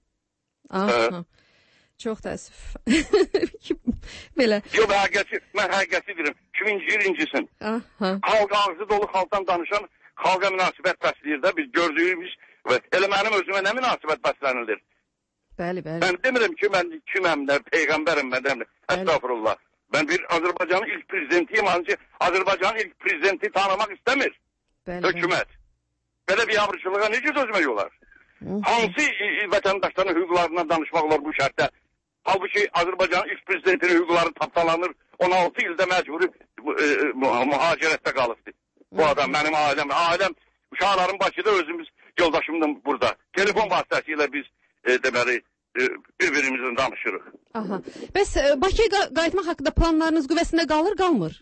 Çox təəssüf. Belə. Yox, mən həqiqəti deyirəm. 2021-cisin. Xalq ağzı dolu xalqdan danışan xalqa münasibət bəsləyir də. Biz gördüyümüz və elə mənim özümə nə münasibət bəslənilir? Bəli, bəli. Mən demirəm ki, mən kiməm də, peyğəmbərim mən. Estağfurullah. Ben bir Azerbaycan'ın ilk prezidentiyim, ancak Azerbaycan'ın ilk prezidenti tanımak istemir. Hükümet. Böyle bir yavrıçılığa necə sözme yollar? Hansı vətəndaşların hüquqlarından danışmaq olar bu şərtdə? Halbuki Azerbaycan'ın ilk prezidentinin hüquqları tapdalanır, 16 ildə məcburi mühacirətdə qalıbdı. Bu adam, benim ailem, uşaqların Bakıda özümüz yoldaşımdım burada. Telefon vasitəsilə biz deməli, bir-birimizlə danışırıq. Aha. Bəs Bakıya qayıtmaq haqqında planlarınız qüvvəsində qalır, qalmır?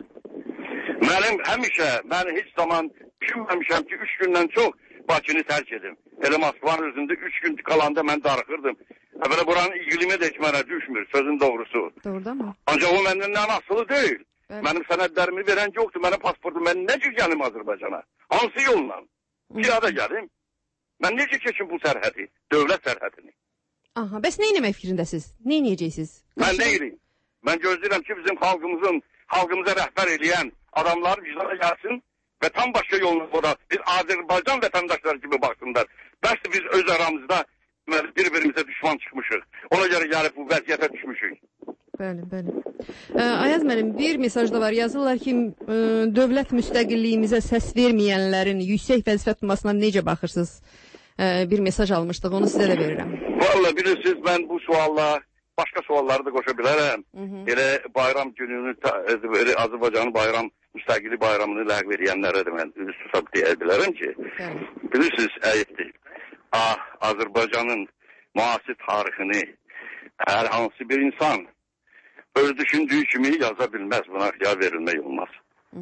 Mən heç zaman düşünməmişəm ki, 3 gündən çox Bakını tərk edim. Elə Moskvanın özündə 3 gün qalanda mən darıxırdım. Belə buranın iqlimi də heç mənə düşmür, sözün doğrusu. Doğrudan mı? Ancaq o məndən asılı deyil. Mənim sənədlərimi verən yoxdur, mənim pasportum. Mən necə gəlim Azərbaycana? Hansı yolla? Piyada gəlim. Mən necə keçim bu sərhədi, dövlət sərhədini? Aha, bəs nə etmək fikrindəsiz? Nə edəcəksiniz? Mən nə edeyim? Mən gözləyirəm ki, bizim xalqımıza rəhbər eləyən adamlar vicdana gəlsin və tam başqa yolunu qoda. Biz Azərbaycan vətəndaşları kimi baxsınlar. Bəs biz öz aramızda bir-birimizə düşman çıxmışıq. Ona görə gəlib bu vəziyyətə düşmüşük. Bəli, bəli. Ayaz müəllim, bir mesaj da var. Yazırlar ki, dövlət müstəqilliyimizə səs verməyənlərin yüksək vəzifə tutmasına necə baxırsınız? Bir mesaj almışdıq, onu sizə də verirəm. Vallahi bilirsiniz, mən bu sualla başqa sualları da qoşa bilərəm. Elə bayram gününü, Azərbaycanın müstəqillik bayramını ləğv edənlərə də mən üst-tutab deyə bilərəm ki, bilirsiniz, əyibdir. Azərbaycanın müasir tarixini hər hansı bir insan öz düşündüyü kimi yaza bilməz, buna ixtiyar verilmək olmaz.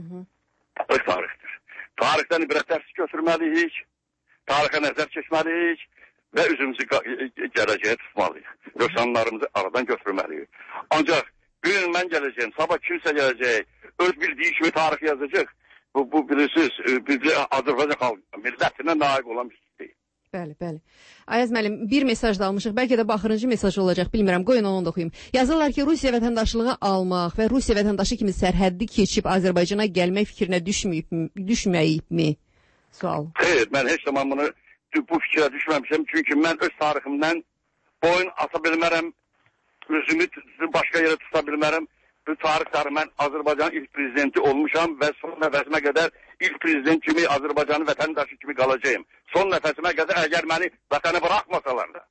Bu tarixdir. Tarixdən ibrət dərsi götürməliyik, tarixə nəzər keçməliyik və üzümüzü gələcəyə tutmalıyıq. Nöqsanlarımızı aradan götürməliyik. Ancaq bir gün mən gələcəyim, sabah kimsə gələcək, öz bildiyi kimi tarix yazacaq. Bu bilirsiniz, bizi Azərbaycan xalqı millətinə layiq olan bir şey deyil. Bəli, bəli. Ayaz müəllim, bir mesaj da almışıq. Bəlkə də baxırıncı mesaj olacaq, bilmirəm. Qoyun onu da oxuyum. Yazırlar ki, Rusiya vətəndaşlığı almaq və Rusiya vətəndaşı kimi sərhəddi keçib Azərbaycana gəlmək fikrinə düşməyibmi? Sual. Xeyr, mən heç zaman bu fikrə düşməmişəm. Çünki mən öz tariximdən boyun ata bilmərəm, özümü başqa yerə tuta bilmərəm. Bu tarixləri mən Azərbaycanın ilk prezidenti olmuşam və son nəfəsimə qədər ilk prezident kimi Azərbaycanın vətəndaşı kimi qalacağım. Son nəfəsimə qədər əgər məni vətəni buraxmasalar da.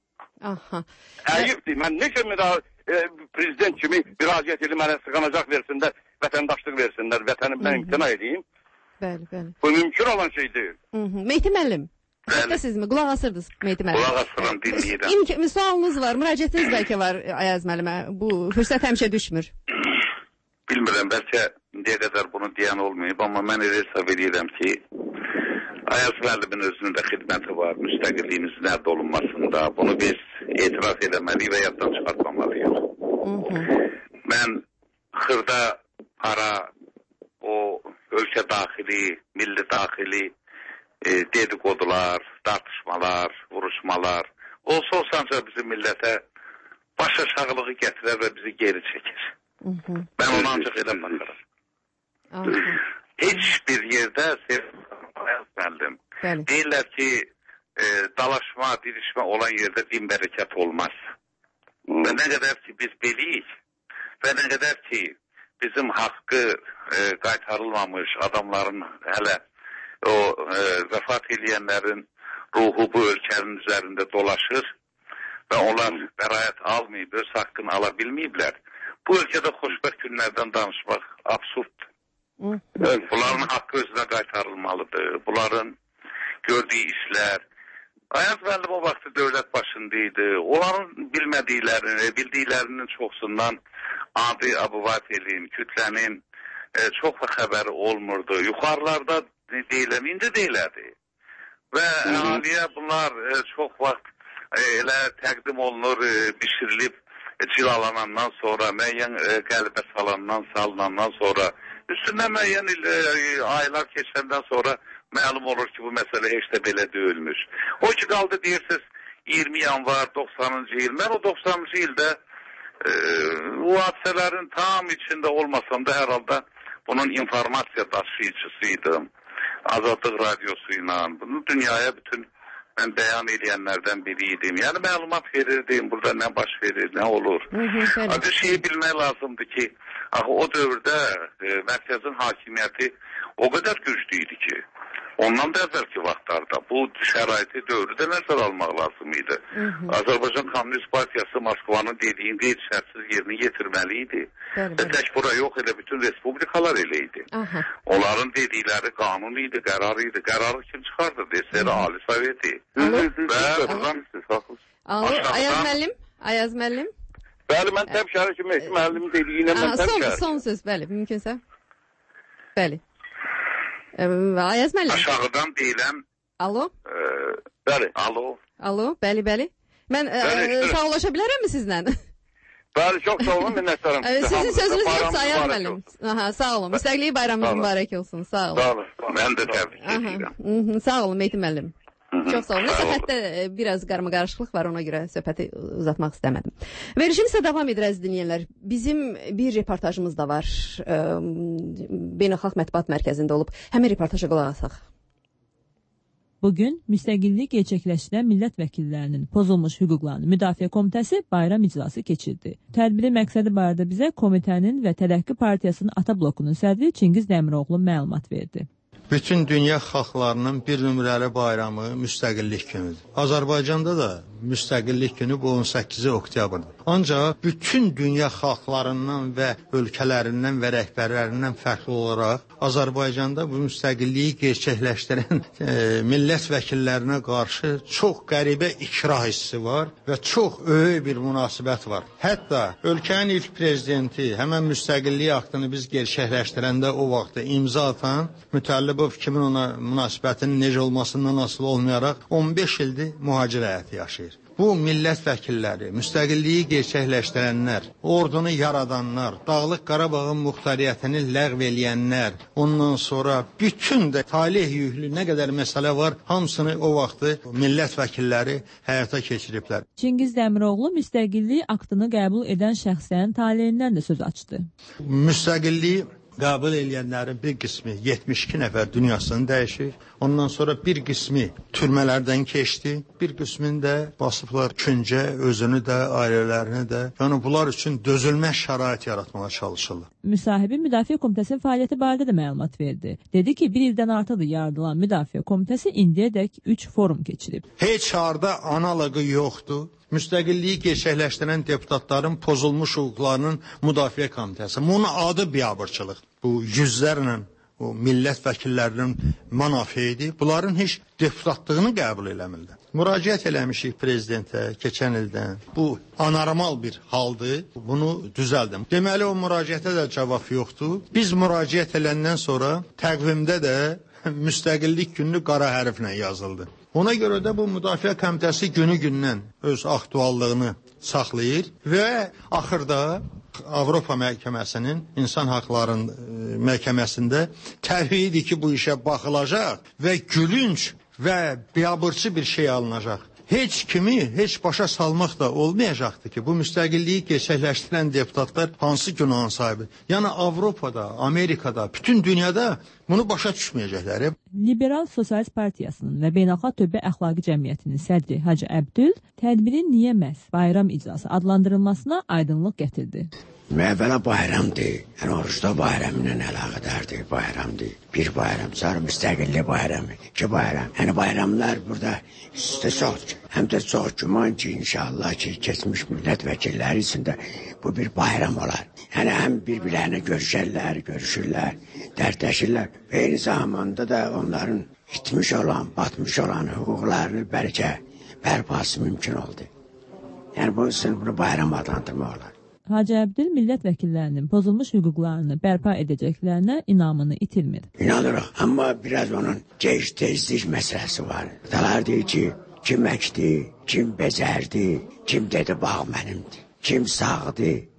Əyibdir, mən necə prezident kimi müraciət edib mənə sığınacaq versinlər, vətəndaşlıq versinlər, vətənimdən imtina edeyim. Bəli, bəli. Bu mümkün olan şey deyil. Mehdi müəllim, xəttə sizmi? Qulaq asırdınız Mehdi müəllim. Qulaq asıram, dinləyirəm. Sualınız var, müraciətiniz bəlkə var Ayaz müəllimə. Bu fürsət həmişə düşmür. Bilmirəm, bəlkə indiyə qədər bunu deyən olmayıb, amma mən elə hesab edirəm ki, Ayaz müəllimin özünün də xidməti var, müstəqilliyimizin əldə olunmasında. Bunu biz etiraz eləməliyik və yaddan çıxartmamalıyıq. Mən xırda para, o ölkə daxili, milli daxili dedikodular, tartışmalar, vuruşmalar olsa ancaq bizim millətə baş aşağılığı gətirər və bizi geri çəkir. Ben onu ancaq elə baxıram. Heç bir yerdə sevməldim. Deyirlər ki, dalaşma, dirişmə olan yerdə din bərəkət olmaz. Və nə qədər ki biz beliyik və nə qədər ki bizim haqqı qaytarılmamış adamların hələ o vəfat edənlərin ruhu bu ölkənin üzərində dolaşır və onlar bəraət almayıb, öz haqqını ala bilməyiblər. Bu ölkədə xoşbəxt günlərdən danışmaq absurddur. Bunların haqqı özünə qaytarılmalıdır. Bunların gördüyü işlər. Ayaz müəllim o vaxtı dövlət başındaydı. Onların bildiklərinin çoxsundan adi abuvatəlin, kütlənin çox da xəbəri olmurdu. Yuxarılarda deyiləm, indi deyilədi. Və əhaliyə bunlar çox vaxt elə təqdim olunur, bişirilib cilalanandan sonra, müəyyən qəlbə salınandan sonra Üstündən müəyyən aylar keçəndən sonra məlum olur ki, bu məsələ heç də belə deyilmiş. O ki, qaldı deyirsiniz 20 yanvar 90-cı il. Mən o 90-cı ildə o hadisələrin tam içində olmasam da hər halda bunun informasiya daşıyıcısıydım. Azadlıq radiosu ilə bunu dünyaya bütün mən bəyan edənlərdən biriydim. Yəni məlumat verirdim, burada nə baş verir, nə olur. Bir şeyi bilmək lazımdır ki, o dövrdə mərkəzin hakimiyyəti o qədər güclü idi ki, ondan da əvvəlki vaxtlarda bu şəraiti dövrü də nəzər almaq lazım idi. Azərbaycan Komünist Partiyası Moskvanın dediyində heç şərtsiz yerini yetirməli idi. Və tək bura yox, elə bütün respublikalar elə idi. Onların dedikləri qanun idi, qərar idi. Qərarı kim çıxardı desələr, Ali Soveti. Ayaz müəllim. Bəli, mən təbşəri kimi müəllimin dediyinə mən təbşəri. Son söz, bəli, mümkünsə. Bəli. Ayaz müəllim. Aşağıdan deyilən. Alo. Bəli. Alo, bəli. Mən sağlaşa bilərəmmi sizlə? Bəli, çox sağ olun, minnətdarım. Sizin sözünüz yoxsa Ayaz müəllim? Sağ olun. Müstəqillik bayramınız mübarək olsun. Sağ olun. Mən də təbrik edirəm. Sağ olun Mehdi müəllim. Çox sağ olun. Söhbətdə biraz qarışıqlıq var, ona görə söhbəti uzatmaq istəmədim. Verilişimiz isə davam edir əziz dinləyənlər. Bizim bir reportajımız da var. Beynəlxalq Mətbuat Mərkəzində olub. Həmin reportaja qulaq asaq. Bugün müstəqillik gerçəkləşdirən millət vəkillərinin pozulmuş hüquqlarını Müdafiə Komitəsi bayram iclası keçirdi. Tədbirin məqsədi barədə bizə komitənin və Tərəqqi Partiyasının ata blokunun sədri Çingiz Dəmiroğlu məlumat verdi. Bütün dünya xalqlarının bir nömrəli bayramı müstəqillik günüdür. Azərbaycanda da müstəqillik günü bu 18 oktyabrdır. Ancaq bütün dünya xalqlarından və ölkələrindən və rəhbərlərindən fərqli olaraq Azərbaycanda bu müstəqilliyi gerçəkləşdirən millət vəkillərinə qarşı çox qəribə ikrah hissi var və çox öyük bir münasibət var. Hətta ölkənin ilk prezidenti həmən müstəqillik aktını biz gerçəkləşdirəndə o vaxtda imza atan Mütəllibov kimin ona münasibətinin necə olmasından asılı olmayaraq 15 ildir mühacir həyatı yaşayır. Bu millət vəkilləri, müstəqilliyi gerçəkləşdirənlər, ordunu yaradanlar, Dağlıq Qarabağın muxtariyyətini ləğv eləyənlər, ondan sonra bütün də talih yüklü nə qədər məsələ var, hamısını o vaxtı millət vəkilləri həyata keçiriblər. Çingiz Dəmiroğlu müstəqillik aktını qəbul edən şəxslərin talihindən də söz açdı. Müstəqilliyi qəbul edənlərin bir qismi 72 nəfər dünyasını dəyişir. Ondan sonra bir qismi türmələrdən keçdi. Bir qismini də basıblar küncə, özünü də, ailələrini də. Yəni bunlar üçün dözülməz şərait yaratmağa çalışırlar. Müsahibi Müdafiə Komitəsinin fəaliyyəti barədə də məlumat verdi. Dedi ki, bir ildən artıqdır yaradılan Müdafiə Komitəsi indiyədək 3 forum keçirib. Heç harda analogu yoxdur. Müstəqilliyi gerçəkləşdirən deputatların pozulmuş hüquqlarının Müdafiə Komitəsi. Bunun adı biabırçılıq. Bu yüzlərlə o millət vəkillərinin mənafiidir. Bunların heç deputatlığını qəbul eləmirlər. Müraciət eləmişik prezidentə keçən ildən. Bu anormal bir haldır. Bunu düzəldim. Deməli o müraciətə də cavab yoxdur. Biz müraciət edəndən sonra təqvimdə də müstəqillik günü qara hərflə yazıldı. Ona görə də bu Müdafiə Komitəsi günü-gündən öz aktuallığını saxlayır və axırda Avropa Məhkəməsinin İnsan Haqlarının məhkəməsində təvhidir ki, bu işə baxılacaq və gülünc və biabırçı bir şey alınacaq. Heç kimi heç başa salmaq da olmayacaqdır ki, bu müstəqilliyi gerçəkləşdirən deputatlar hansı günahın sahibi. Yəni Avropada, Amerikada, bütün dünyada bunu başa düşməyəcəklər. Liberal Sosialist Partiyasının və Beynəlxalq Tövbə Əxlaqi Cəmiyyətinin sədri Hacı Əbdül tədbirin niyə məhz bayram iclası adlandırılmasına aydınlıq gətirdi. Əvvəla bayramdır. Yəni oruçda bayramla əlaqədardır, bayramdır. Bir bayram, sonra müstəqillik bayramı, 2 bayram. Yəni bayramlar burada üstə çoxdur. Həm də çox güman ki, inşallah ki, keçmiş millət vəkilləri üçün də bu bir bayram olar. Yəni həm bir-birlərinə görüşürlər, dərdləşirlər. Və eyni zamanda da onların itmiş olan, batmış olan hüquqlarını bəlkə bərpası mümkün oldu. Yəni bu üçün bunu bayram adlandırmaq olar. Hacı Əbdül millət vəkillərinin pozulmuş hüquqlarını bərpa edəcəklərinə inamını itirmir. İnanırıq, amma biraz onun tezlik məsələsi var. Dalar deyir ki, kim əkdi, kim becərdi, kim dedi bağ mənimdir, kim sağdı,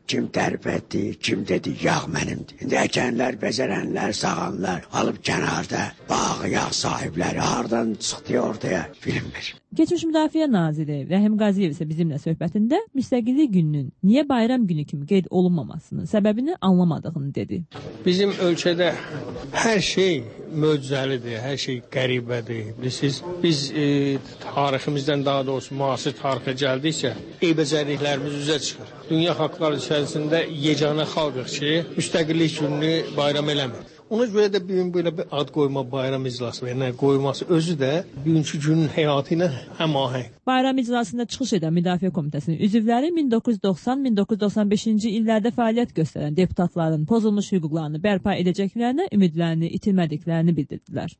kim tərif etdi, kim dedi yağ mənimdir. İndi əkənlər, bezərənlər, sağanlar alıb kənarda bağ, yağ sahibləri hardan çıxdı ortaya bilinmir. Keçmiş Müdafiə Naziri Rəhim Qaziyev isə bizimlə söhbətində Müstəqillik gününün niyə bayram günü kimi qeyd olunmamasının səbəbini anlamadığını dedi. Bizim ölkədə hər şey möcüzəlidir, hər şey qəribədir. Bilirsiniz, biz tariximizdən daha doğrusu müasir tarixə gəldikcə eybəcərliklərimiz üzə çıxır. Dünya xalqları içərisində yeganə xalqıq ki, Müstəqillik gününü bayram eləmir. Ona görə də bugün belə bir ad qoyma bayram iclası və nə qoyması özü də bugünkü günün həyatı ilə həmahəng. Bayram iclasında çıxış edən Müdafiə Komitəsinin üzvləri 1990-1995-ci illərdə fəaliyyət göstərən deputatların pozulmuş hüquqlarını bərpa edəcəklərinə ümidlərini itirmədiklərini bildirdilər.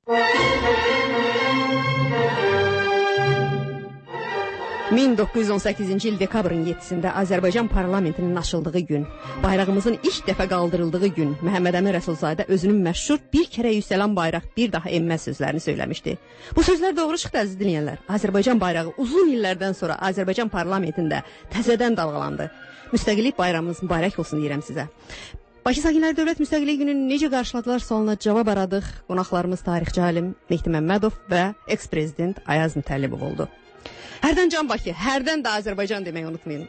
1918-ci il dekabrın 7-sində Azərbaycan parlamentinin açıldığı gün, bayrağımızın ilk dəfə qaldırıldığı gün Məhəmməd Əmin Rəsulzadə özünün məşhur bir kərə yüksələn bayraq bir daha enməz sözlərini söyləmişdi. Bu sözlər doğru çıxdı əziz dinləyənlər. Azərbaycan bayrağı uzun illərdən sonra Azərbaycan parlamentində təzədən dalğalandı. Müstəqillik bayramımız mübarək olsun deyirəm sizə. Bakı sakinləri Dövlət Müstəqillik gününü necə qarşıladılar sualına cavab aradıq. Qonaqlarımız tarixçi alim Mehdi Məmmədov və eks-prezident Ayaz Mütəllibov oldu. Hərdən Can Bakı, hərdən də Azərbaycan deməyi unutmayın.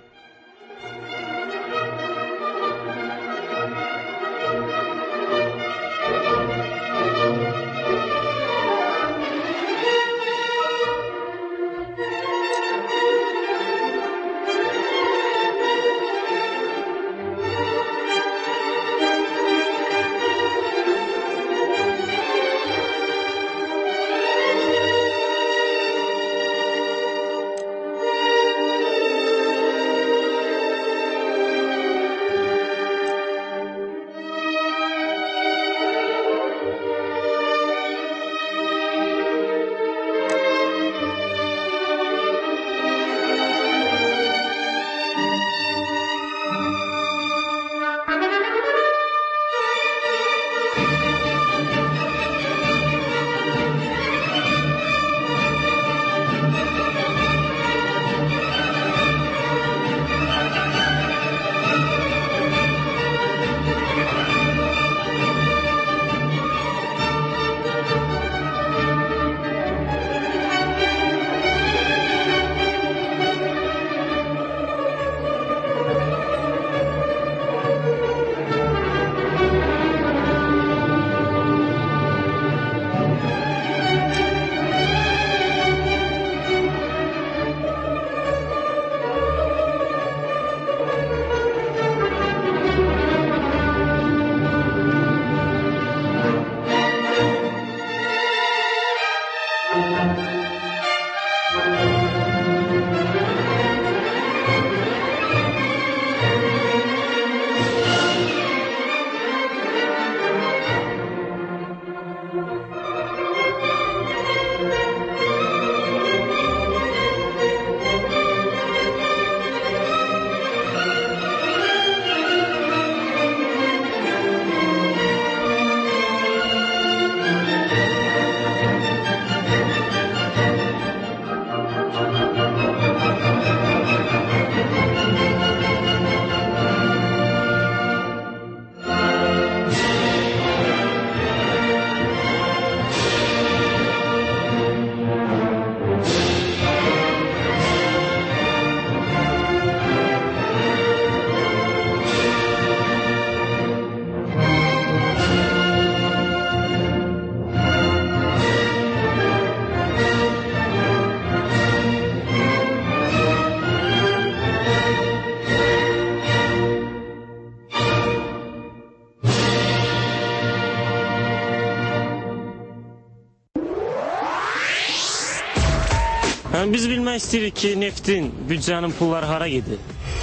Biz bilmək istəyirik ki, neftin, büdcənin pulları hara gedir?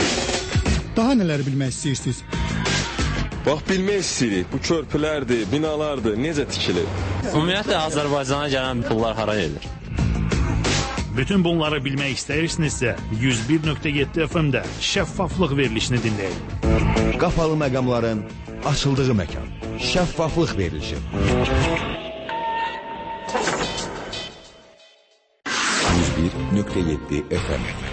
Daha nələr bilmək istəyirsiniz? Bax, bilmək istəyirik, bu körpülərdir, binalardır, necə tikilir? Ümumiyyətlə, Azərbaycana gələn pullar hara gedir? Bütün bunları bilmək istəyirsinizsə, 101.7 FM-də şəffaflıq verilişini dinləyin. Qapalı məqamların açıldığı məkan. Şəffaflıq verilişi. 101.7 FM